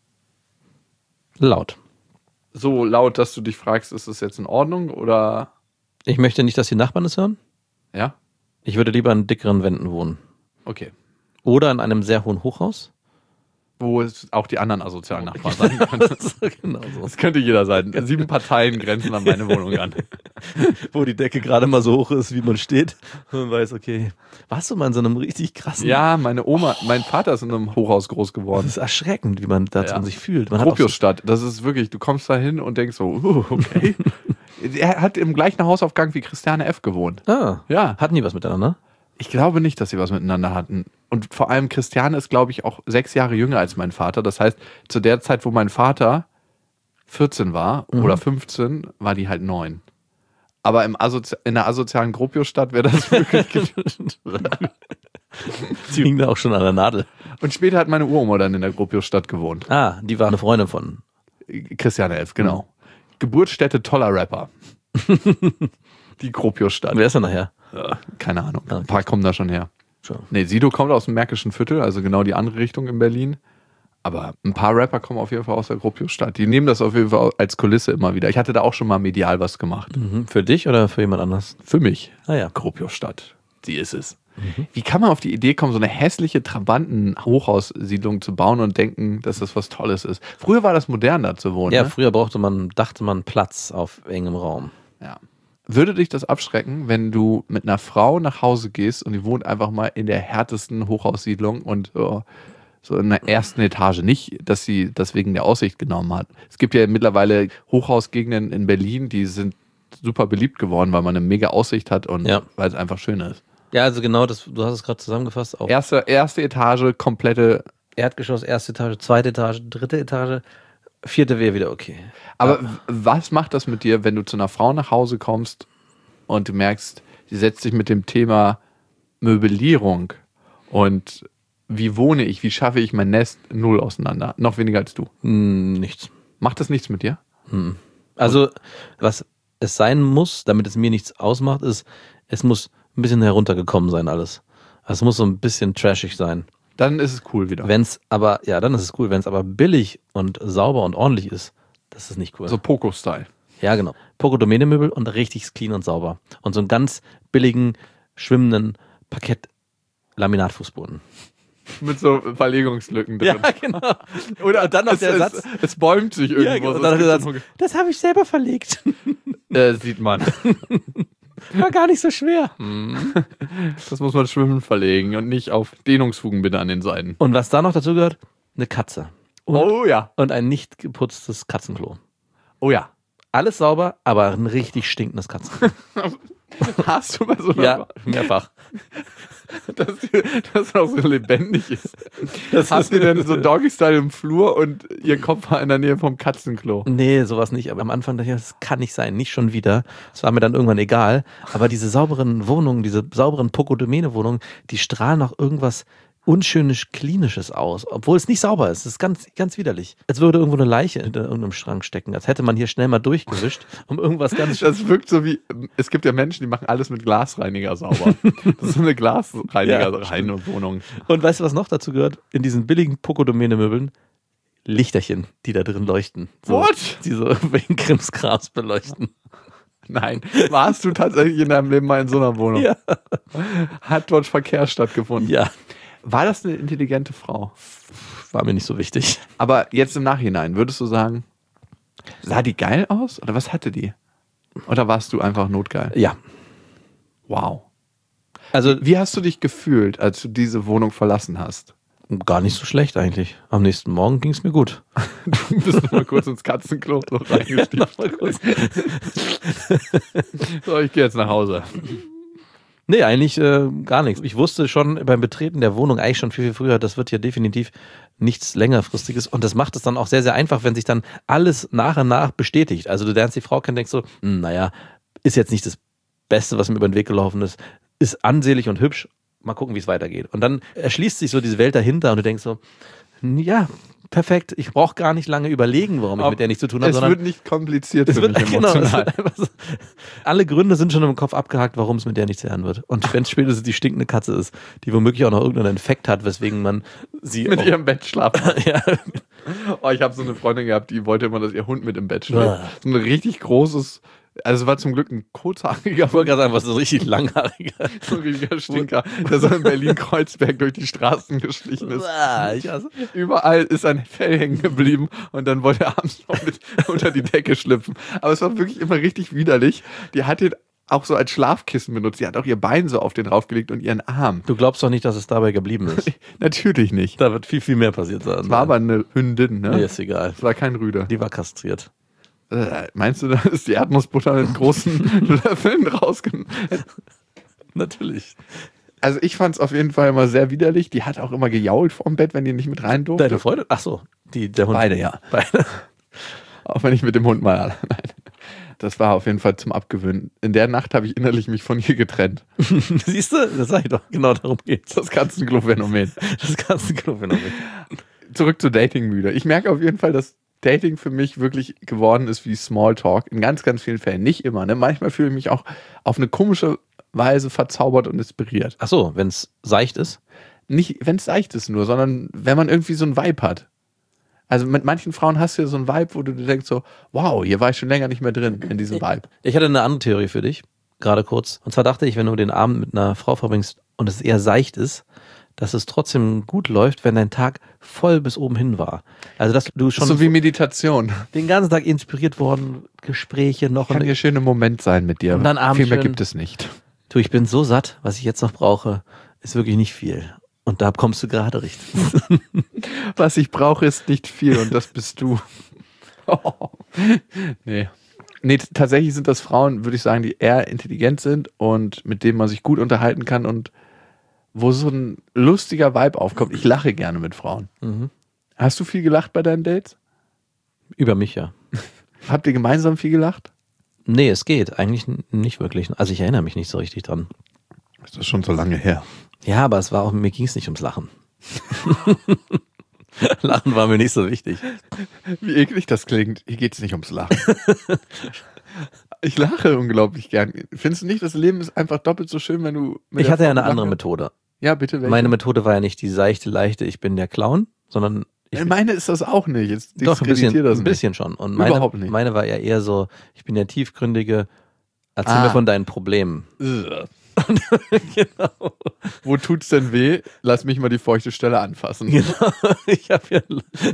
B: Laut.
A: So laut, dass du dich fragst, ist das jetzt in Ordnung oder...
B: Ich möchte nicht, dass die Nachbarn es hören.
A: Ja?
B: Ich würde lieber in dickeren Wänden wohnen.
A: Okay.
B: Oder in einem sehr hohen Hochhaus.
A: Wo es auch die anderen asozialen Nachbarn sein können.
B: Genau so.
A: Das könnte jeder sein. Sieben Parteien grenzen an meine Wohnung an.
B: Wo die Decke gerade mal so hoch ist, wie man steht. Und man weiß, okay, warst du mal in so einem richtig krassen...
A: Ja, meine Oma, mein Vater ist in einem Hochhaus groß geworden.
B: Das ist erschreckend, wie man dazu
A: Ja.
B: sich fühlt. Man hat auch so,
A: Gropiusstadt. Das ist wirklich, du kommst da hin und denkst so, uh, okay. Er hat im gleichen Hausaufgang wie Christiane F. gewohnt.
B: ah,
A: Ja.
B: hatten die was miteinander?
A: Ich glaube nicht, dass sie was miteinander hatten. Und vor allem Christiane ist, glaube ich, auch sechs Jahre jünger als mein Vater. Das heißt, zu der Zeit, wo mein Vater vierzehn war
B: Mhm.
A: oder fünfzehn, war die halt neun. Aber im Asozi- in der asozialen Gropiusstadt wäre das wirklich gewesen.
B: Sie hing da auch schon an der Nadel.
A: Und später hat meine Uroma dann in der Gropiusstadt gewohnt.
B: Ah, die war eine Freundin von.
A: Christiane Elf, genau. Geburtsstätte toller Rapper. Die Gropiusstadt.
B: Wer ist er nachher?
A: Ja, keine Ahnung.
B: Ah,
A: Ein paar kommen da schon her.
B: Schon.
A: Nee, Sido kommt aus dem Märkischen Viertel, also genau die andere Richtung in Berlin. Aber ein paar Rapper kommen auf jeden Fall aus der Gropiusstadt. Die nehmen das auf jeden Fall als Kulisse immer wieder. Ich hatte da auch schon mal medial was gemacht.
B: Mhm. Für dich oder für jemand anders?
A: Für mich.
B: Ah ja.
A: Gropiusstadt. Sie ist es. Wie kann man auf die Idee kommen, so eine hässliche Trabanten-Hochhaussiedlung zu bauen und denken, dass das was Tolles ist? Früher war das modern, da zu wohnen.
B: Ja,
A: ne?
B: früher brauchte man, dachte man Platz auf engem Raum.
A: Ja. Würde dich das abschrecken, wenn du mit einer Frau nach Hause gehst und die wohnt einfach mal in der härtesten Hochhaussiedlung und oh, so in der ersten Etage? Nicht, dass sie das wegen der Aussicht genommen hat. Es gibt ja mittlerweile Hochhausgegenden in Berlin, die sind super beliebt geworden, weil man eine mega Aussicht hat und
B: Ja.
A: weil es einfach schön ist.
B: Ja, also genau, das, du hast es gerade zusammengefasst. Auch
A: Erste, erste Etage, komplette.
B: Erdgeschoss, erste Etage, zweite Etage, dritte Etage, vierte wäre wieder okay.
A: Aber w- was macht das mit dir, wenn du zu einer Frau nach Hause kommst und du merkst, sie setzt sich mit dem Thema Möblierung und wie wohne ich, wie schaffe ich mein Nest null auseinander? Noch weniger als du.
B: Hm, nichts.
A: Macht das nichts mit dir?
B: Also, was es sein muss, damit es mir nichts ausmacht, ist, es muss ein bisschen heruntergekommen sein alles. Also es muss so ein bisschen trashig sein.
A: Dann ist es cool wieder.
B: Wenn es aber, ja, dann ist es cool. Wenn es aber billig und sauber und ordentlich ist, das ist nicht cool.
A: So Poco-Style.
B: Ja, genau. Poco-Domäne-Möbel und richtig clean und sauber. Und so einen ganz billigen, schwimmenden Parkett-Laminatfußboden.
A: Mit so Verlegungslücken drin.
B: genau.
A: Oder
B: Und dann noch
A: es,
B: der
A: es,
B: Satz.
A: Es bäumt sich irgendwo.
B: Ja, genau.
A: so
B: Und dann hat er
A: es gibt
B: gesagt, das habe ich selber verlegt.
A: so- äh, sieht man.
B: War gar nicht so schwer.
A: Das muss man schwimmen verlegen und nicht auf Dehnungsfugen bitte an den Seiten.
B: Und was da noch dazu gehört? Eine Katze. Und,
A: Oh ja.
B: und ein nicht geputztes Katzenklo.
A: Oh ja.
B: Alles sauber, aber ein richtig stinkendes Katzenklo.
A: Hast du mal so
B: Ja, mehrfach.
A: dass das auch so lebendig ist. Das Hast du denn so Doggy-Style im Flur und ihr Kopf war in der Nähe vom Katzenklo?
B: Nee, sowas nicht. Aber am Anfang dachte ich, das kann nicht sein, nicht schon wieder. Das war mir dann irgendwann egal. Aber diese sauberen Wohnungen, diese sauberen Poco-Domäne-Wohnungen, die strahlen auch irgendwas unschönes, klinisches aus, obwohl es nicht sauber ist. Das ist ganz, ganz widerlich. Als würde irgendwo eine Leiche in irgendeinem Schrank stecken. Als hätte man hier schnell mal durchgewischt, um irgendwas ganz...
A: Das wirkt so wie, es gibt ja Menschen, die machen alles mit Glasreiniger sauber. Das ist so eine Glasreiniger-Wohnung.
B: Und weißt du, was noch dazu gehört? In diesen billigen Poco-Domäne-Möbeln Lichterchen, die da drin leuchten. So,
A: What?
B: Die so wegen Krimskrams beleuchten.
A: Nein. Warst du tatsächlich in deinem Leben mal in so einer Wohnung?
B: Ja.
A: Hat dort Verkehr stattgefunden?
B: Ja,
A: War das eine intelligente Frau?
B: war mir nicht so wichtig.
A: Aber jetzt im Nachhinein, würdest du sagen, sah die geil aus? Oder was hatte die? Oder warst du einfach notgeil?
B: Ja.
A: Wow.
B: Also
A: Wie hast du dich gefühlt, als du diese Wohnung verlassen hast?
B: gar nicht so schlecht eigentlich. Am nächsten Morgen ging es mir gut.
A: Du bist noch mal kurz ins Katzenklo so reingestiegen.
B: Mal kurz.
A: So, ich gehe jetzt nach Hause.
B: Nee, eigentlich äh, gar nichts. Ich wusste schon beim Betreten der Wohnung eigentlich schon viel, viel früher, das wird hier definitiv nichts längerfristiges. Und das macht es dann auch sehr, sehr einfach, wenn sich dann alles nach und nach bestätigt. Also du lernst die Frau kennen, denkst so, hm, naja, ist jetzt nicht das Beste, was mir über den Weg gelaufen ist. Ist ansehlich und hübsch, mal gucken, wie es weitergeht. Und dann erschließt sich so diese Welt dahinter und du denkst so, ja, perfekt, ich brauche gar nicht lange überlegen, warum ich
A: Ob
B: mit der nichts zu tun habe.
A: Es wird nicht kompliziert
B: es
A: für
B: wird,
A: mich
B: genau, es
A: emotional.
B: wird einfach so, alle Gründe sind schon im Kopf abgehakt, warum es mit der nichts werden wird. Und wenn es spätestens die stinkende Katze ist, die womöglich auch noch irgendeinen Infekt hat, weswegen man sie
A: Mit
B: auch,
A: ihrem Bett schlafen.
B: ja,
A: Oh, ich habe so eine Freundin gehabt, die wollte immer, dass ihr Hund mit im Bett schläft. So ein richtig großes, also es war zum Glück ein kurzhaariger
B: ich wollte gerade sagen, was so richtig langhaariger.
A: so ein richtiger Stinker, der so in Berlin-Kreuzberg durch die Straßen geschlichen ist.
B: Ah, ich hasse-
A: Überall ist ein Fell hängen geblieben und dann wollte er abends noch mit unter die Decke schlüpfen. Aber es war wirklich immer richtig widerlich. Die hat den auch so als Schlafkissen benutzt. Die hat auch ihr Bein so auf den raufgelegt und ihren Arm.
B: Du glaubst doch nicht, dass es dabei geblieben ist.
A: Natürlich nicht.
B: Da wird viel, viel mehr passiert sein.
A: Es war aber eine Hündin, ne?
B: Nee, ist egal.
A: Es war kein Rüder.
B: Die war kastriert.
A: Äh, meinst du, da ist die Erdnussbutter mit großen Löffeln rausgenommen?
B: Natürlich.
A: Also ich fand es auf jeden Fall immer sehr widerlich. Die hat auch immer gejault vorm Bett, wenn die nicht mit rein durfte.
B: Deine Freundin? Ach so, die, der Hund.
A: Beide, ja.
B: Beide.
A: Auch wenn ich mit dem Hund mal allein. Das war auf jeden Fall zum Abgewöhnen. In der Nacht habe ich innerlich mich von ihr getrennt.
B: Siehst du? Das sag ich doch. Genau darum geht's.
A: Das Katzenklo-Phänomen.
B: Das ganze Phänomen.
A: Zurück zu Dating-müde. Ich merke auf jeden Fall, dass Dating für mich wirklich geworden ist wie Smalltalk. In ganz, ganz vielen Fällen. Nicht immer. Ne? Manchmal fühle ich mich auch auf eine komische Weise verzaubert und inspiriert.
B: Ach so, wenn es seicht ist.
A: Nicht, wenn es seicht ist nur, sondern wenn man irgendwie so ein Vibe hat. Also mit manchen Frauen hast du ja so ein Vibe, wo du dir denkst so, wow, hier war ich schon länger nicht mehr drin in diesem Vibe.
B: Ich hatte eine andere Theorie für dich, gerade kurz. Und zwar dachte ich, wenn du den Abend mit einer Frau verbringst und es eher seicht ist, dass es trotzdem gut läuft, wenn dein Tag voll bis oben hin war. Also dass du schon
A: So wie Meditation.
B: den ganzen Tag inspiriert worden, Gespräche noch.
A: Kann
B: und
A: hier schön ein Moment sein mit dir.
B: Und dann abends
A: viel mehr
B: schön-
A: gibt es nicht.
B: Du, ich bin so satt, was ich jetzt noch brauche, ist wirklich nicht viel. Und da kommst du gerade richtig.
A: Was ich brauche, ist nicht viel und das bist du. Oh. Nee. Nee, t- tatsächlich sind das Frauen, würde ich sagen, die eher intelligent sind und mit denen man sich gut unterhalten kann und wo so ein lustiger Vibe aufkommt. Ich lache gerne mit Frauen.
B: Mhm.
A: Hast du viel gelacht bei deinen Dates?
B: Über mich, ja.
A: Habt ihr gemeinsam viel gelacht?
B: Nee, es geht. Eigentlich n- nicht wirklich. Also ich erinnere mich nicht so richtig dran.
A: Das ist schon so lange her.
B: Ja, aber es war auch, mir ging es nicht ums Lachen. Lachen war mir nicht so wichtig.
A: Wie eklig das klingt. Hier geht es nicht ums Lachen. Ich lache unglaublich gern. Findest du nicht, das Leben ist einfach doppelt so schön, wenn du mit
B: Ich
A: der
B: hatte ja
A: Frau
B: eine andere
A: lachen-
B: Methode.
A: Ja, bitte. Welche?
B: Meine Methode war ja nicht die seichte, leichte, ich bin der Clown, sondern ich
A: Äh, Meine ist das auch nicht. Jetzt
B: doch ein bisschen,
A: diskreditier das
B: ein
A: nicht.
B: bisschen schon. Und meine,
A: Überhaupt nicht.
B: meine war ja eher so, ich bin der tiefgründige, erzähl
A: Ah.
B: mir von deinen Problemen. Genau.
A: Wo tut's denn weh? Lass mich mal die feuchte Stelle anfassen.
B: Genau, ich habe ja.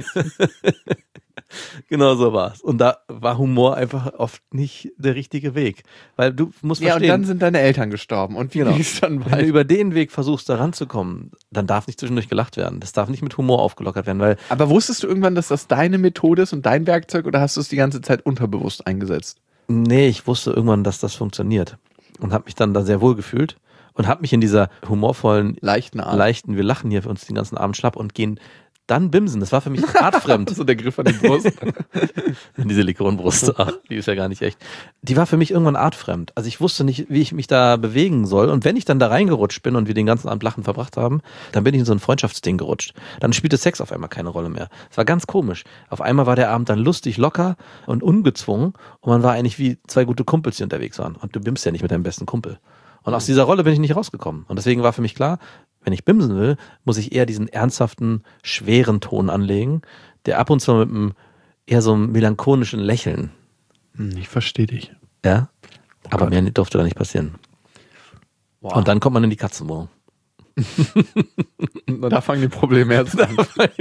B: Genau so war's. Und da war Humor einfach oft nicht der richtige Weg. Weil du musst
A: Ja, und
B: verstehen,
A: dann sind deine Eltern gestorben. Und wie
B: Genau.
A: ging's dann
B: wenn du
A: weiter?
B: über den Weg versuchst, da ranzukommen, dann darf nicht zwischendurch gelacht werden. Das darf nicht mit Humor aufgelockert werden, weil
A: Aber wusstest du irgendwann, dass das deine Methode ist und dein Werkzeug oder hast du es die ganze Zeit unterbewusst eingesetzt?
B: nee, ich wusste irgendwann, dass das funktioniert. Und habe mich dann da sehr wohl gefühlt und habe mich in dieser humorvollen,
A: Leichten Art.
B: leichten, wir lachen hier für uns den ganzen Abend schlapp und gehen dann bimsen. Das war für mich artfremd.
A: So der Griff an die Brust.
B: Die Silikonbrust, ach, die ist ja gar nicht echt. Die war für mich irgendwann artfremd. Also ich wusste nicht, wie ich mich da bewegen soll. Und wenn ich dann da reingerutscht bin und wir den ganzen Abend lachen verbracht haben, dann bin ich in so ein Freundschaftsding gerutscht. Dann spielte Sex auf einmal keine Rolle mehr. Es war ganz komisch. Auf einmal war der Abend dann lustig, locker und ungezwungen. Und man war eigentlich wie zwei gute Kumpels, die unterwegs waren. Und du bimmst ja nicht mit deinem besten Kumpel. Und aus dieser Rolle bin ich nicht rausgekommen. Und deswegen war für mich klar, wenn ich bimsen will, muss ich eher diesen ernsthaften, schweren Ton anlegen, der ab und zu mit einem eher so einem melancholischen Lächeln.
A: Hm, Ich verstehe dich.
B: Ja? Aber
A: Gott.
B: mehr durfte da nicht passieren.
A: Wow.
B: Und dann kommt man in die Katzenwohnung.
A: Und da fangen die Probleme erst an.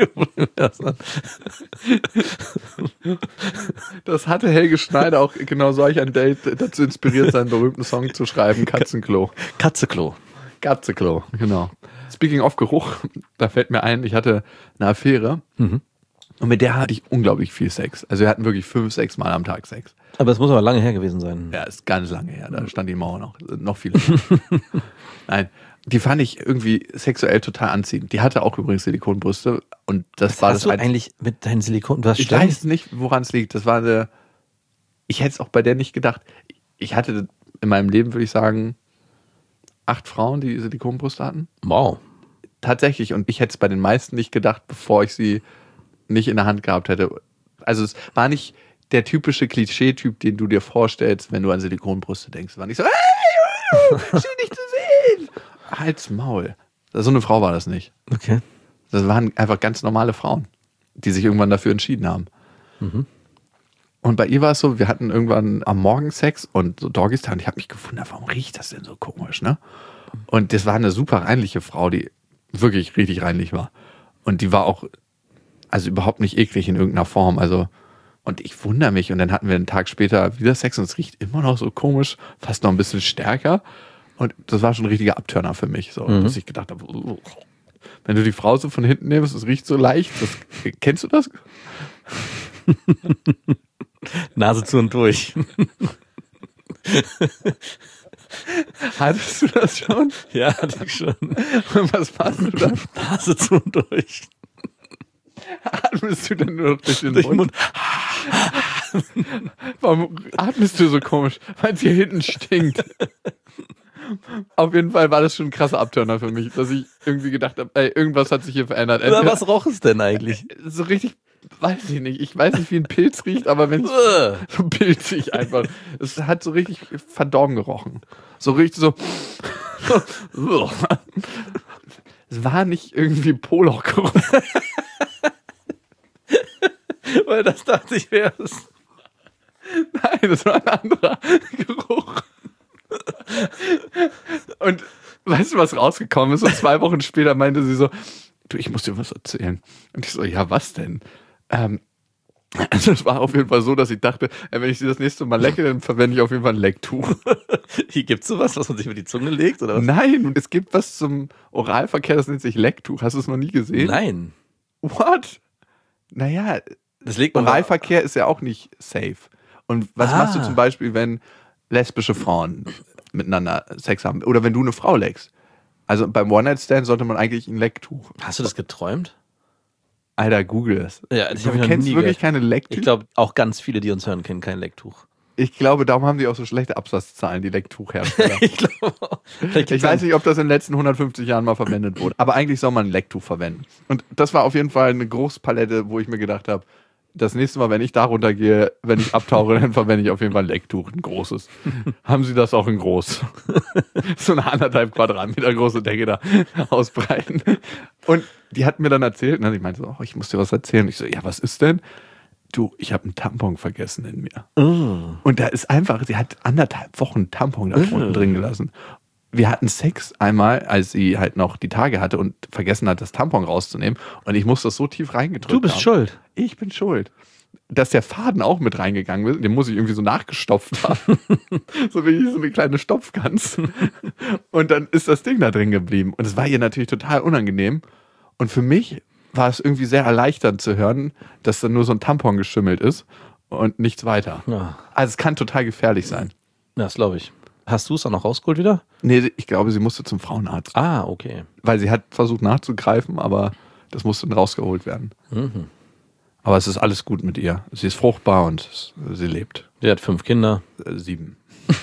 A: Das hatte Helge Schneider auch genau solch ein Date dazu inspiriert, seinen berühmten Song zu schreiben, Katzenklo.
B: Katzeklo.
A: Katzenklo, genau. Speaking of Geruch, da fällt mir ein, ich hatte eine Affäre
B: Mhm.
A: und mit der hatte ich unglaublich viel Sex. Also wir hatten wirklich fünf, sechs Mal am Tag Sex.
B: Aber es muss aber lange her gewesen sein.
A: Ja, ist ganz lange her, da stand die Mauer noch, noch viele. Nein, die fand ich irgendwie sexuell total anziehend. Die hatte auch übrigens Silikonbrüste und das
B: Was
A: war
B: hast
A: das
B: du
A: ein-
B: eigentlich mit deinen Silikon? Du hast
A: Ich
B: ständig-
A: weiß nicht, woran es liegt. Das war eine. Ich hätte es auch bei der nicht gedacht. Ich hatte in meinem Leben, würde ich sagen, acht Frauen, die Silikonbrüste hatten.
B: Wow.
A: Tatsächlich. Und ich hätte es bei den meisten nicht gedacht, bevor ich sie nicht in der Hand gehabt hätte. Also es war nicht der typische Klischee-Typ, den du dir vorstellst, wenn du an Silikonbrüste denkst. Es war nicht so, hey, schön dich zu sehen. Halt's Maul. So eine Frau war das nicht.
B: Okay.
A: Das waren einfach ganz normale Frauen, die sich irgendwann dafür entschieden haben.
B: Mhm.
A: Und bei ihr war es so, wir hatten irgendwann am Morgen Sex und so Doggy-Style. Und ich habe mich gewundert, warum riecht das denn so komisch, ne? Und das war eine super reinliche Frau, die wirklich richtig reinlich war. Und die war auch, also überhaupt nicht eklig in irgendeiner Form. Also, und ich wundere mich. Und dann hatten wir einen Tag später wieder Sex und es riecht immer noch so komisch, fast noch ein bisschen stärker. Und das war schon ein richtiger Abturner für mich, so, mhm. dass ich gedacht habe, oh. Wenn du die Frau so von hinten nimmst, es riecht so leicht. Das, kennst du das?
B: Nase zu und durch.
A: Hattest du das schon?
B: Ja, hatte ich schon.
A: Und was machst du da?
B: Nase zu und durch.
A: Atmest du denn nur noch durch den
B: durch
A: Mund?
B: Mund?
A: Warum atmest du so komisch? Weil es hier hinten stinkt. Auf jeden Fall war das schon ein krasser Abturner für mich, dass ich irgendwie gedacht habe, ey, irgendwas hat sich hier verändert.
B: Entweder, was roch es denn eigentlich?
A: So richtig, weiß ich nicht. Ich weiß nicht, wie ein Pilz riecht, aber wenn es so pilzig einfach. Es hat so richtig verdorben gerochen. So richtig so. Es war nicht irgendwie Poloch-Geruch.
B: Weil das dachte ich wäre es.
A: Nein, das war ein anderer Geruch. Und weißt du, was rausgekommen ist? Und zwei Wochen später meinte sie so, du, ich muss dir was erzählen. Und ich so, ja, was denn? Ähm, also es war auf jeden Fall so, dass ich dachte, wenn ich sie das nächste Mal lecke, dann verwende ich auf jeden Fall ein Lecktuch.
B: Hier gibt's sowas, was man sich über die Zunge legt, oder was?
A: Nein, es gibt was zum Oralverkehr, das nennt sich Lecktuch. Hast du es noch nie gesehen?
B: Nein.
A: What? Naja,
B: das legt man
A: Oralverkehr ist ja auch nicht safe. Und was
B: ah.
A: machst du zum Beispiel, wenn lesbische Frauen miteinander Sex haben? Oder wenn du eine Frau leckst? Also beim One-Night-Stand sollte man eigentlich ein Lecktuch.
B: Hast du das geträumt?
A: Alter, google es.
B: Ja, das
A: du
B: hab ich noch
A: kennst
B: nie
A: wirklich
B: gehört.
A: keine Lecktücher?
B: Ich glaube, auch ganz viele, die uns hören, kennen kein Lecktuch.
A: Ich glaube, darum haben die auch so schlechte Absatzzahlen, die Lecktuchhersteller.
B: ich glaube
A: Ich weiß nicht, ob das in den letzten hundertfünfzig Jahren mal verwendet wurde. Aber eigentlich soll man ein Lecktuch verwenden. Und das war auf jeden Fall eine Großpalette, wo ich mir gedacht habe, das nächste Mal, wenn ich da runtergehe, wenn ich abtauche, dann verwende ich auf jeden Fall ein Lecktuch, ein großes. Haben Sie das auch in groß? So eine anderthalb Quadratmeter große Decke da ausbreiten. Und die hat mir dann erzählt, und ich meinte so, oh, ich muss dir was erzählen. Ich so, ja, was ist denn? Du, ich habe einen Tampon vergessen in mir.
B: Oh.
A: Und da ist einfach, sie hat anderthalb Wochen einen Tampon da unten oh. drin gelassen. Wir hatten Sex einmal, als sie halt noch die Tage hatte und vergessen hat, das Tampon rauszunehmen. Und ich muss das so tief reingedrückt haben.
B: Du bist
A: haben.
B: schuld.
A: Ich bin schuld. Dass der Faden auch mit reingegangen ist, den muss ich irgendwie so nachgestopft haben. So wie so eine kleine Stopfgans. Und dann ist das Ding da drin geblieben. Und es war ihr natürlich total unangenehm. Und für mich war es irgendwie sehr erleichternd zu hören, dass da nur so ein Tampon geschimmelt ist und nichts weiter.
B: Ja.
A: Also es kann total gefährlich sein.
B: Ja, das glaube ich. Hast du es auch noch rausgeholt wieder?
A: Nee, ich glaube, sie musste zum Frauenarzt.
B: Ah, okay.
A: Weil sie hat versucht nachzugreifen, aber das musste dann rausgeholt werden.
B: Mhm.
A: Aber es ist alles gut mit ihr. Sie ist fruchtbar und sie lebt.
B: Sie hat fünf Kinder.
A: Äh, sieben.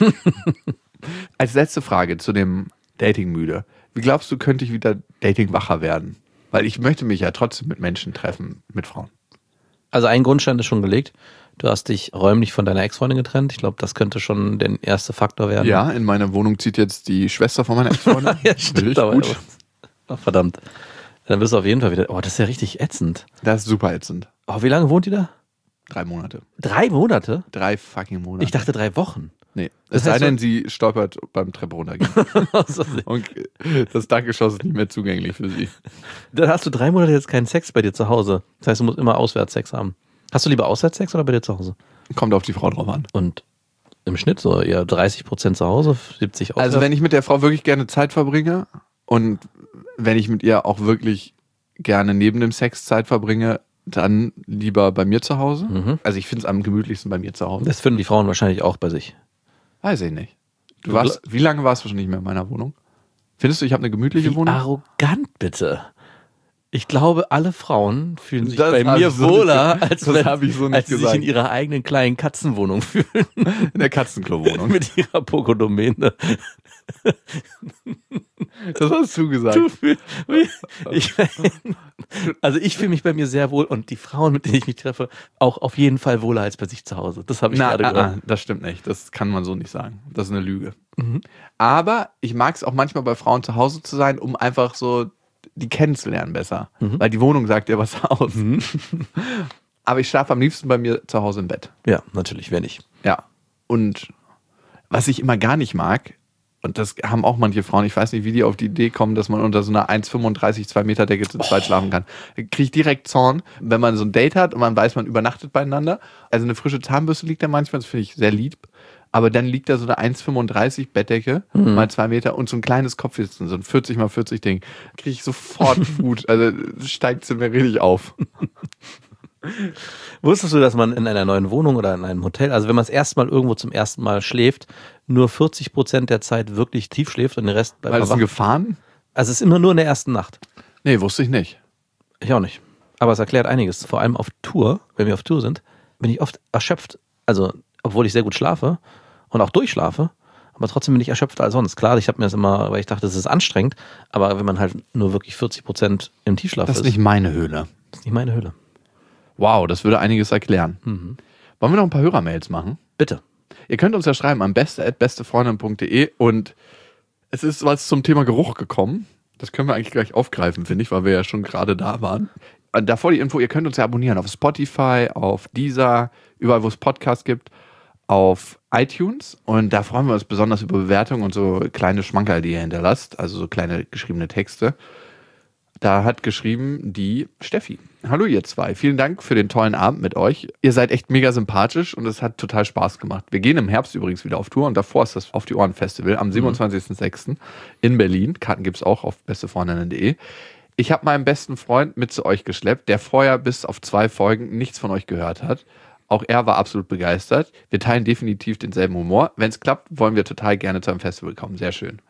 A: Als letzte Frage zu dem Dating-Müde. Wie glaubst du, könnte ich wieder Dating-wacher werden? Weil ich möchte mich ja trotzdem mit Menschen treffen, mit Frauen.
B: Also ein Grundstein ist schon gelegt. Du hast dich räumlich von deiner Ex-Freundin getrennt. Ich glaube, das könnte schon der erste Faktor werden.
A: Ja, in meiner Wohnung zieht jetzt die Schwester von meiner Ex-Freundin.
B: Ja, stimmt. Aber gut. Ach, verdammt. Dann bist du auf jeden Fall wieder... Oh, das ist ja richtig ätzend.
A: Das ist super ätzend.
B: Oh, wie lange wohnt die da?
A: Drei Monate.
B: Drei Monate?
A: Drei fucking Monate.
B: Ich dachte drei Wochen.
A: Nee,
B: Das
A: es sei
B: heißt,
A: denn, sie stolpert beim Treppe runtergehen. Und das Dachgeschoss ist nicht mehr zugänglich für sie.
B: Dann hast du drei Monate jetzt keinen Sex bei dir zu Hause. Das heißt, du musst immer Auswärtssex haben. Hast du lieber Auswärtssex oder bei dir zu Hause?
A: Kommt auf die Frau drauf an.
B: Und im Schnitt so eher dreißig Prozent zu Hause, siebzig auswärts?
A: Also wenn ich mit der Frau wirklich gerne Zeit verbringe und wenn ich mit ihr auch wirklich gerne neben dem Sex Zeit verbringe, dann lieber bei mir zu Hause.
B: Mhm.
A: Also ich finde es am gemütlichsten bei mir zu Hause.
B: Das finden die Frauen wahrscheinlich auch bei sich.
A: Weiß ich nicht. Du warst, wie lange warst du schon nicht mehr in meiner Wohnung? Findest du, ich habe eine gemütliche
B: Wie
A: Wohnung?
B: arrogant bitte. Ich glaube, alle Frauen fühlen sich
A: Das
B: bei
A: hab
B: mir
A: ich so
B: wohler,
A: nicht-
B: als,
A: das
B: wenn,
A: hab ich so nicht
B: als sie sich
A: gesagt.
B: in ihrer eigenen kleinen Katzenwohnung fühlen.
A: In der Katzenklo-Wohnung.
B: Mit ihrer Pokodomäne.
A: Das hast du gesagt.
B: Du fühl, ich, also ich fühle mich bei mir sehr wohl und die Frauen, mit denen ich mich treffe, auch auf jeden Fall wohler als bei sich zu Hause. Das habe ich
A: Na,
B: gerade
A: ah,
B: gehört.
A: ah, das stimmt nicht. Das kann man so nicht sagen. Das ist eine Lüge.
B: Mhm.
A: Aber ich mag es auch manchmal bei Frauen zu Hause zu sein, um einfach so die kennenzulernen besser.
B: Mhm.
A: Weil die Wohnung sagt ja was aus.
B: Mhm.
A: Aber ich schlafe am liebsten bei mir zu Hause im Bett.
B: Ja, natürlich, wer nicht.
A: Ja. Und was ich immer gar nicht mag, und das haben auch manche Frauen, ich weiß nicht, wie die auf die Idee kommen, dass man unter so einer eins Komma fünfunddreißig, zwei Meter Decke zu zweit schlafen kann. Da kriege ich direkt Zorn, wenn man so ein Date hat und man weiß, man übernachtet beieinander. Also eine frische Zahnbürste liegt da manchmal, das finde ich sehr lieb. Aber dann liegt da so eine eins Komma fünfunddreißig Bettdecke mhm. mal zwei Meter und so ein kleines Kopfkissen, so ein vierzig mal vierzig Ding. Kriege ich sofort Wut. Also steigt sie mir richtig auf.
B: Wusstest du, dass man in einer neuen Wohnung oder in einem Hotel, also wenn man das erste Mal irgendwo zum ersten Mal schläft, nur vierzig Prozent der Zeit wirklich tief schläft und den Rest bleibt
A: Weil es
B: wach?
A: ein Gefahren?
B: Also es ist immer nur in der ersten Nacht.
A: Nee, wusste ich nicht.
B: Ich auch nicht. Aber es erklärt einiges. Vor allem auf Tour, wenn wir auf Tour sind, bin ich oft erschöpft. Also, obwohl ich sehr gut schlafe und auch durchschlafe, aber trotzdem bin ich erschöpfter als sonst. Klar, ich habe mir das immer, weil ich dachte, das ist anstrengend, aber wenn man halt nur wirklich vierzig Prozent im Tiefschlaf
A: Das
B: ist.
A: ist nicht meine Höhle.
B: Das ist nicht meine Höhle.
A: Wow, das würde einiges erklären.
B: Mhm.
A: Wollen wir noch ein paar Hörermails machen?
B: Bitte.
A: Ihr könnt uns ja schreiben an beste at bestefreundin punkt de und es ist was zum Thema Geruch gekommen. Das können wir eigentlich gleich aufgreifen, finde ich, weil wir ja schon gerade da waren. Und davor die Info, ihr könnt uns ja abonnieren auf Spotify, auf Deezer, überall wo es Podcasts gibt, auf iTunes und da freuen wir uns besonders über Bewertungen und so kleine Schmankerl, die ihr hinterlasst, also so kleine geschriebene Texte. Da hat geschrieben die Steffi. Hallo ihr zwei, vielen Dank für den tollen Abend mit euch. Ihr seid echt mega sympathisch und es hat total Spaß gemacht. Wir gehen im Herbst übrigens wieder auf Tour und davor ist das Auf die Ohren Festival am siebenundzwanzigsten sechsten in Berlin. Karten gibt es auch auf bestefreundinnen punkt de. Ich habe meinen besten Freund mit zu euch geschleppt, der vorher bis auf zwei Folgen nichts von euch gehört hat. Auch er war absolut begeistert. Wir teilen definitiv denselben Humor. Wenn es klappt, wollen wir total gerne zu einem Festival kommen. Sehr schön.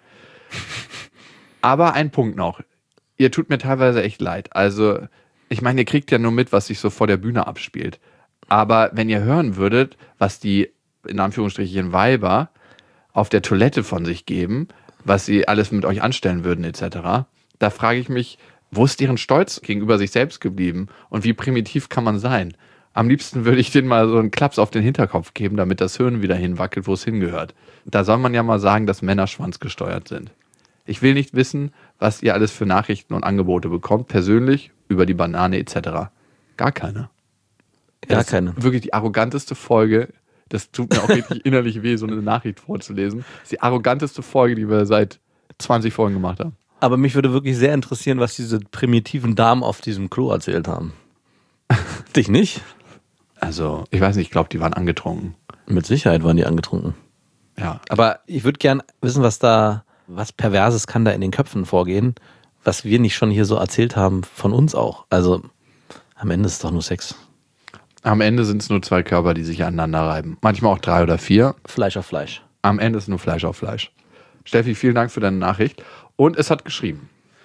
A: Aber ein Punkt noch. Ihr tut mir teilweise echt leid. Also, ich meine, ihr kriegt ja nur mit, was sich so vor der Bühne abspielt. Aber wenn ihr hören würdet, was die, in Anführungsstrichen, Weiber auf der Toilette von sich geben, was sie alles mit euch anstellen würden, et cetera, da frage ich mich, wo ist deren Stolz gegenüber sich selbst geblieben? Und wie primitiv kann man sein? Am liebsten würde ich denen mal so einen Klaps auf den Hinterkopf geben, damit das Hirn wieder hinwackelt, wo es hingehört. Da soll man ja mal sagen, dass Männer schwanzgesteuert sind. Ich will nicht wissen, was ihr alles für Nachrichten und Angebote bekommt, persönlich, über die Banane et cetera. Gar keine.
B: Gar
A: das
B: keine.
A: Ist wirklich die arroganteste Folge. Das tut mir auch richtig innerlich weh, so eine Nachricht vorzulesen. Das ist die arroganteste Folge, die wir seit zwanzig Folgen gemacht haben.
B: Aber mich würde wirklich sehr interessieren, was diese primitiven Damen auf diesem Klo erzählt haben. Dich nicht?
A: Also, ich weiß nicht, ich glaube, die waren angetrunken.
B: Mit Sicherheit waren die angetrunken.
A: Ja.
B: Aber ich würde gern wissen, was da, was Perverses kann da in den Köpfen vorgehen, was wir nicht schon hier so erzählt haben, von uns auch. Also, am Ende ist es doch nur Sex.
A: Am Ende sind es nur zwei Körper, die sich aneinander reiben. Manchmal auch drei oder vier.
B: Fleisch auf Fleisch.
A: Am Ende ist nur Fleisch auf Fleisch. Steffi, vielen Dank für deine Nachricht. Und es hat geschrieben.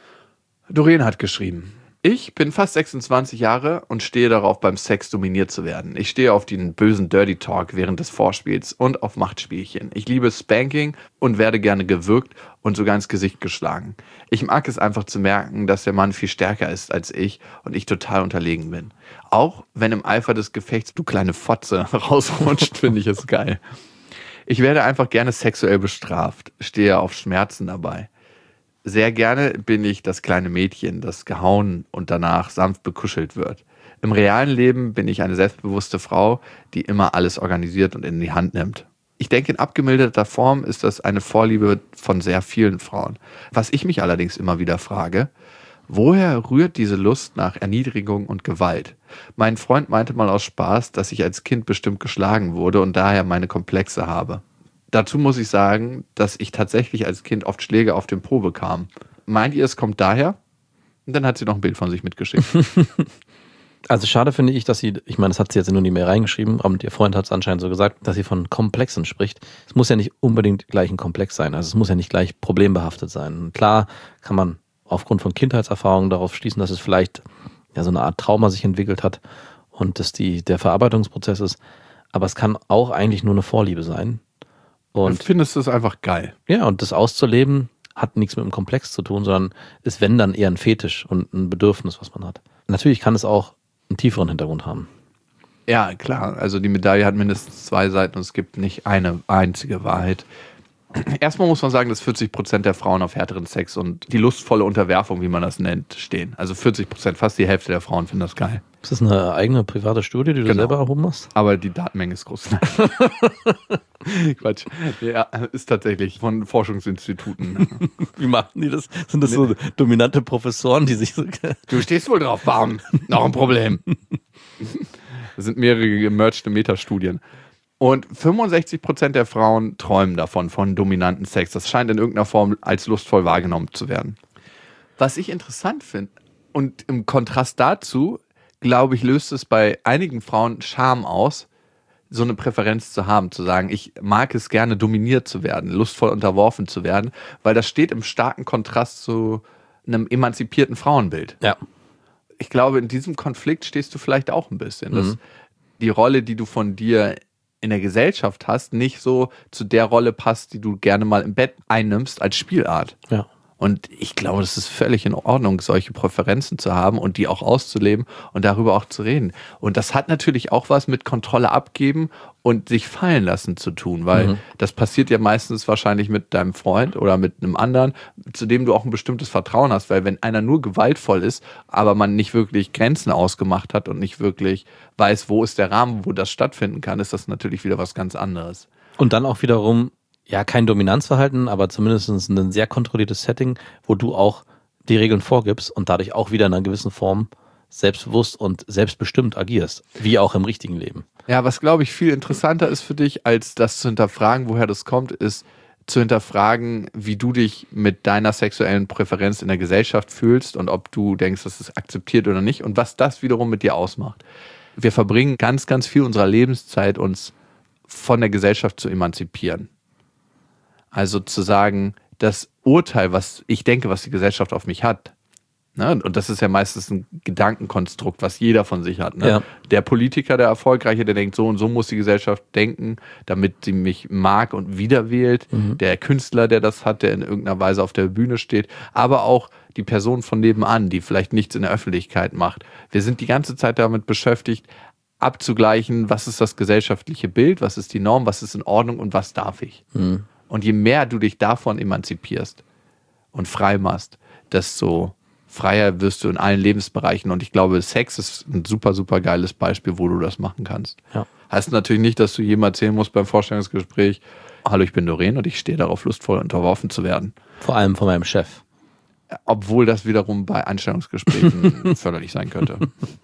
A: Doreen hat geschrieben. Ich bin fast sechsundzwanzig Jahre und stehe darauf, beim Sex dominiert zu werden. Ich stehe auf den bösen Dirty Talk während des Vorspiels und auf Machtspielchen. Ich liebe Spanking und werde gerne gewürgt und sogar ins Gesicht geschlagen. Ich mag es einfach zu merken, dass der Mann viel stärker ist als ich und ich total unterlegen bin. Auch wenn im Eifer des Gefechts du kleine Fotze rausrutscht, finde ich es geil. Ich werde einfach gerne sexuell bestraft, stehe auf Schmerzen dabei. Sehr gerne bin ich das kleine Mädchen, das gehauen und danach sanft bekuschelt wird. Im realen Leben bin ich eine selbstbewusste Frau, die immer alles organisiert und in die Hand nimmt. Ich denke, in abgemilderter Form ist das eine Vorliebe von sehr vielen Frauen. Was ich mich allerdings immer wieder frage, woher rührt diese Lust nach Erniedrigung und Gewalt? Mein Freund meinte mal aus Spaß, dass ich als Kind bestimmt geschlagen wurde und daher meine Komplexe habe. Dazu muss ich sagen, dass ich tatsächlich als Kind oft Schläge auf den Po bekam. Meint ihr, es kommt daher? Und dann hat sie noch ein Bild von sich mitgeschickt.
B: Also schade finde ich, dass sie, ich meine, das hat sie jetzt nur in die Mail reingeschrieben, aber ihr Freund hat es anscheinend so gesagt, dass sie von Komplexen spricht. Es muss ja nicht unbedingt gleich ein Komplex sein, also es muss ja nicht gleich problembehaftet sein. Klar kann man aufgrund von Kindheitserfahrungen darauf schließen, dass es vielleicht ja so eine Art Trauma sich entwickelt hat und dass die, der Verarbeitungsprozess ist, aber es kann auch eigentlich nur eine Vorliebe sein. Und
A: du findest es einfach geil.
B: Ja, und das auszuleben hat nichts mit einem Komplex zu tun, sondern ist, wenn, dann eher ein Fetisch und ein Bedürfnis, was man hat. Natürlich kann es auch einen tieferen Hintergrund haben.
A: Ja, klar. Also die Medaille hat mindestens zwei Seiten und es gibt nicht eine einzige Wahrheit. Erstmal muss man sagen, dass vierzig Prozent der Frauen auf härteren Sex und die lustvolle Unterwerfung, wie man das nennt, stehen. Also vierzig Prozent, fast die Hälfte der Frauen finden das geil.
B: Ist das eine eigene private Studie, die du
A: Genau.
B: selber erhoben hast?
A: Aber die Datenmenge ist groß. Quatsch. Ja, ist tatsächlich von Forschungsinstituten.
B: Wie machen die das? Sind das so dominante Professoren, die sich so...
A: Du stehst wohl drauf, Bam. Noch ein Problem. Das sind mehrere gemergte Metastudien. Und fünfundsechzig Prozent der Frauen träumen davon, von dominanten Sex. Das scheint in irgendeiner Form als lustvoll wahrgenommen zu werden. Was ich interessant finde, und im Kontrast dazu, glaube ich, löst es bei einigen Frauen Scham aus, so eine Präferenz zu haben, zu sagen, ich mag es gerne, dominiert zu werden, lustvoll unterworfen zu werden, weil das steht im starken Kontrast zu einem emanzipierten Frauenbild.
B: Ja.
A: Ich glaube, in diesem Konflikt stehst du vielleicht auch ein bisschen, dass mhm. die Rolle, die du von dir in der Gesellschaft hast, nicht so zu der Rolle passt, die du gerne mal im Bett einnimmst als Spielart.
B: Ja.
A: Und ich glaube, das ist völlig in Ordnung, solche Präferenzen zu haben und die auch auszuleben und darüber auch zu reden. Und das hat natürlich auch was mit Kontrolle abgeben und sich fallen lassen zu tun, weil mhm. das passiert ja meistens wahrscheinlich mit deinem Freund oder mit einem anderen, zu dem du auch ein bestimmtes Vertrauen hast, weil wenn einer nur gewaltvoll ist, aber man nicht wirklich Grenzen ausgemacht hat und nicht wirklich weiß, wo ist der Rahmen, wo das stattfinden kann, ist das natürlich wieder was ganz anderes.
B: Und dann auch wiederum ja, kein Dominanzverhalten, aber zumindest ein sehr kontrolliertes Setting, wo du auch die Regeln vorgibst und dadurch auch wieder in einer gewissen Form selbstbewusst und selbstbestimmt agierst, wie auch im richtigen Leben.
A: Ja, was glaube ich viel interessanter ist für dich, als das zu hinterfragen, woher das kommt, ist zu hinterfragen, wie du dich mit deiner sexuellen Präferenz in der Gesellschaft fühlst und ob du denkst, dass es akzeptiert oder nicht und was das wiederum mit dir ausmacht. Wir verbringen ganz, ganz viel unserer Lebenszeit, uns von der Gesellschaft zu emanzipieren. Also zu sagen, das Urteil, was ich denke, was die Gesellschaft auf mich hat, ne? Und das ist ja meistens ein Gedankenkonstrukt, was jeder von sich hat. Ne?
B: Ja.
A: Der Politiker, der Erfolgreiche, der denkt, so und so muss die Gesellschaft denken, damit sie mich mag und wiederwählt. Mhm. Der Künstler, der das hat, der in irgendeiner Weise auf der Bühne steht, aber auch die Person von nebenan, die vielleicht nichts in der Öffentlichkeit macht. Wir sind die ganze Zeit damit beschäftigt, abzugleichen, was ist das gesellschaftliche Bild, was ist die Norm, was ist in Ordnung und was darf ich. Mhm. Und je mehr du dich davon emanzipierst und frei machst, desto freier wirst du in allen Lebensbereichen. Und ich glaube, Sex ist ein super, super geiles Beispiel, wo du das machen kannst.
B: Ja.
A: Heißt natürlich nicht, dass du jedem erzählen musst beim Vorstellungsgespräch, hallo, ich bin Doreen und ich stehe darauf, lustvoll unterworfen zu werden.
B: Vor allem von meinem Chef.
A: Obwohl das wiederum bei Einstellungsgesprächen förderlich sein könnte.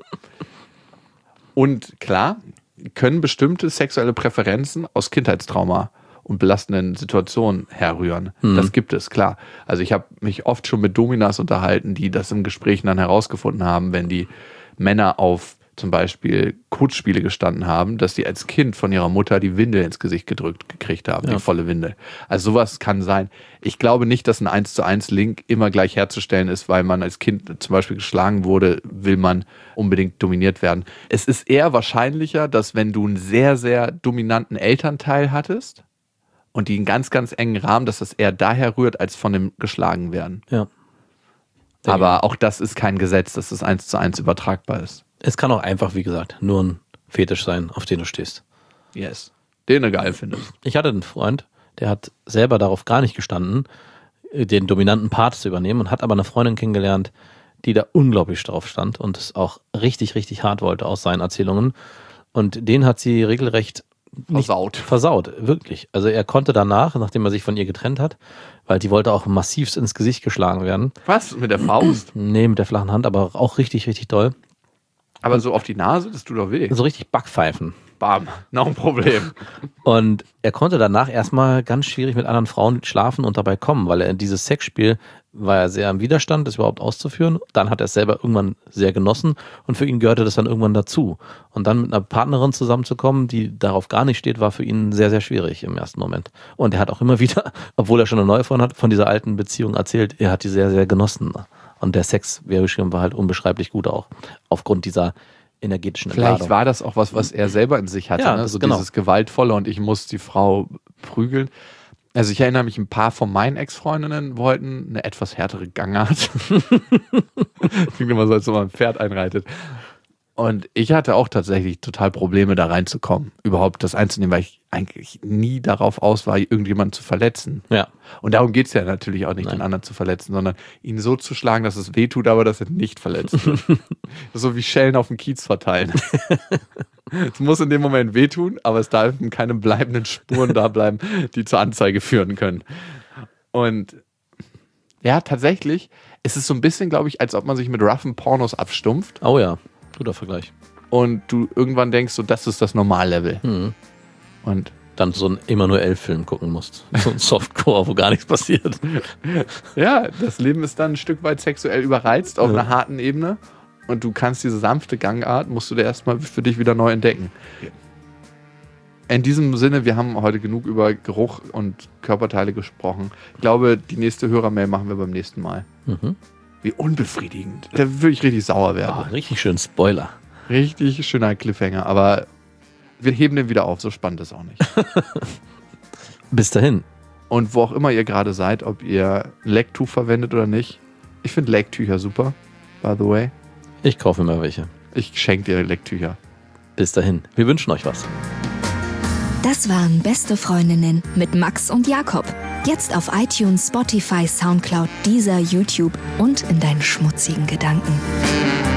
A: Und klar, können bestimmte sexuelle Präferenzen aus Kindheitstrauma und belastenden Situationen herrühren. Mhm. Das gibt es, klar. Also ich habe mich oft schon mit Dominas unterhalten, die das im Gespräch dann herausgefunden haben, wenn die Männer auf zum Beispiel Kotspiele gestanden haben, dass die als Kind von ihrer Mutter die Windel ins Gesicht gedrückt gekriegt haben, ja. Die volle Windel. Also sowas kann sein. Ich glaube nicht, dass ein eins zu eins Link immer gleich herzustellen ist, weil man als Kind zum Beispiel geschlagen wurde, will man unbedingt dominiert werden. Es ist eher wahrscheinlicher, dass wenn du einen sehr, sehr dominanten Elternteil hattest, und die einen ganz, ganz engen Rahmen, dass das eher daher rührt, als von dem geschlagen werden.
B: Ja.
A: Aber auch das ist kein Gesetz, dass es eins zu eins übertragbar ist.
B: Es kann auch einfach, wie gesagt, nur ein Fetisch sein, auf den du stehst.
A: Yes. Den du geil findest.
B: Ich hatte einen Freund, der hat selber darauf gar nicht gestanden, den dominanten Part zu übernehmen und hat aber eine Freundin kennengelernt, die da unglaublich drauf stand und es auch richtig, richtig hart wollte aus seinen Erzählungen. Und den hat sie regelrecht
A: Versaut.
B: Versaut, wirklich. Also er konnte danach, nachdem er sich von ihr getrennt hat, weil die wollte auch massivst ins Gesicht geschlagen werden.
A: Was? Mit der Faust?
B: Nee, mit der flachen Hand, aber auch richtig, richtig doll.
A: Aber so auf die Nase, das tut doch weh.
B: So richtig Backpfeifen.
A: Bam, noch ein Problem.
B: Und er konnte danach erstmal ganz schwierig mit anderen Frauen schlafen und dabei kommen, weil er in dieses Sexspiel war er sehr im Widerstand, das überhaupt auszuführen. Dann hat er es selber irgendwann sehr genossen und für ihn gehörte das dann irgendwann dazu. Und dann mit einer Partnerin zusammenzukommen, die darauf gar nicht steht, war für ihn sehr, sehr schwierig im ersten Moment. Und er hat auch immer wieder, obwohl er schon eine neue Freundin hat, von dieser alten Beziehung erzählt, er hat die sehr, sehr genossen. Und der Sex, wie er beschrieben, war halt unbeschreiblich gut auch. Aufgrund dieser energetischen
A: Vielleicht
B: Entladung.
A: war das auch was, was er selber in sich hatte.
B: Ja,
A: ne?
B: das
A: So
B: genau.
A: dieses Gewaltvolle und ich muss die Frau prügeln. Also ich erinnere mich, ein paar von meinen Ex-Freundinnen wollten eine etwas härtere Gangart. Klingt immer so, als wenn man ein Pferd einreitet. Und ich hatte auch tatsächlich total Probleme, da reinzukommen. Überhaupt das einzunehmen, weil ich eigentlich nie darauf aus war, irgendjemanden zu verletzen.
B: Ja.
A: Und darum geht es ja natürlich auch nicht,
B: Nein.
A: den anderen zu verletzen, sondern ihn so zu schlagen, dass es wehtut, aber dass er nicht verletzt wird. So wie Schellen auf dem Kiez verteilen. Es muss in dem Moment wehtun, aber es dürfen keine bleibenden Spuren da bleiben, die zur Anzeige führen können. Und ja, tatsächlich ist es so ein bisschen, glaube ich, als ob man sich mit roughen Pornos abstumpft
B: Oh ja, guter Vergleich.
A: und du irgendwann denkst, so das ist das Normallevel.
B: Mhm.
A: Und
B: Dann so einen Emanuel-Film gucken musst. So ein Softcore, wo gar nichts passiert.
A: ja, das Leben ist dann ein Stück weit sexuell überreizt auf
B: Ja.
A: einer harten Ebene und du kannst diese sanfte Gangart, musst du dir erstmal für dich wieder neu entdecken. In diesem Sinne, wir haben heute genug über Geruch und Körperteile gesprochen. Ich glaube, die nächste Hörermail machen wir beim nächsten Mal.
B: Mhm.
A: Wie unbefriedigend. Da würde ich richtig sauer werden.
B: Oh, richtig schön Spoiler.
A: Richtig schöner Cliffhanger, aber wir heben den wieder auf, so spannend ist auch nicht.
B: Bis dahin.
A: Und wo auch immer ihr gerade seid, ob ihr ein Lecktuch verwendet oder nicht, ich finde Lecktücher super, by the way.
B: Ich kaufe mir welche.
A: Ich schenke dir Lecktücher.
B: Bis dahin. Wir wünschen euch was.
C: Das waren Beste Freundinnen mit Max und Jakob. Jetzt auf iTunes, Spotify, Soundcloud, Deezer, YouTube und in deinen schmutzigen Gedanken.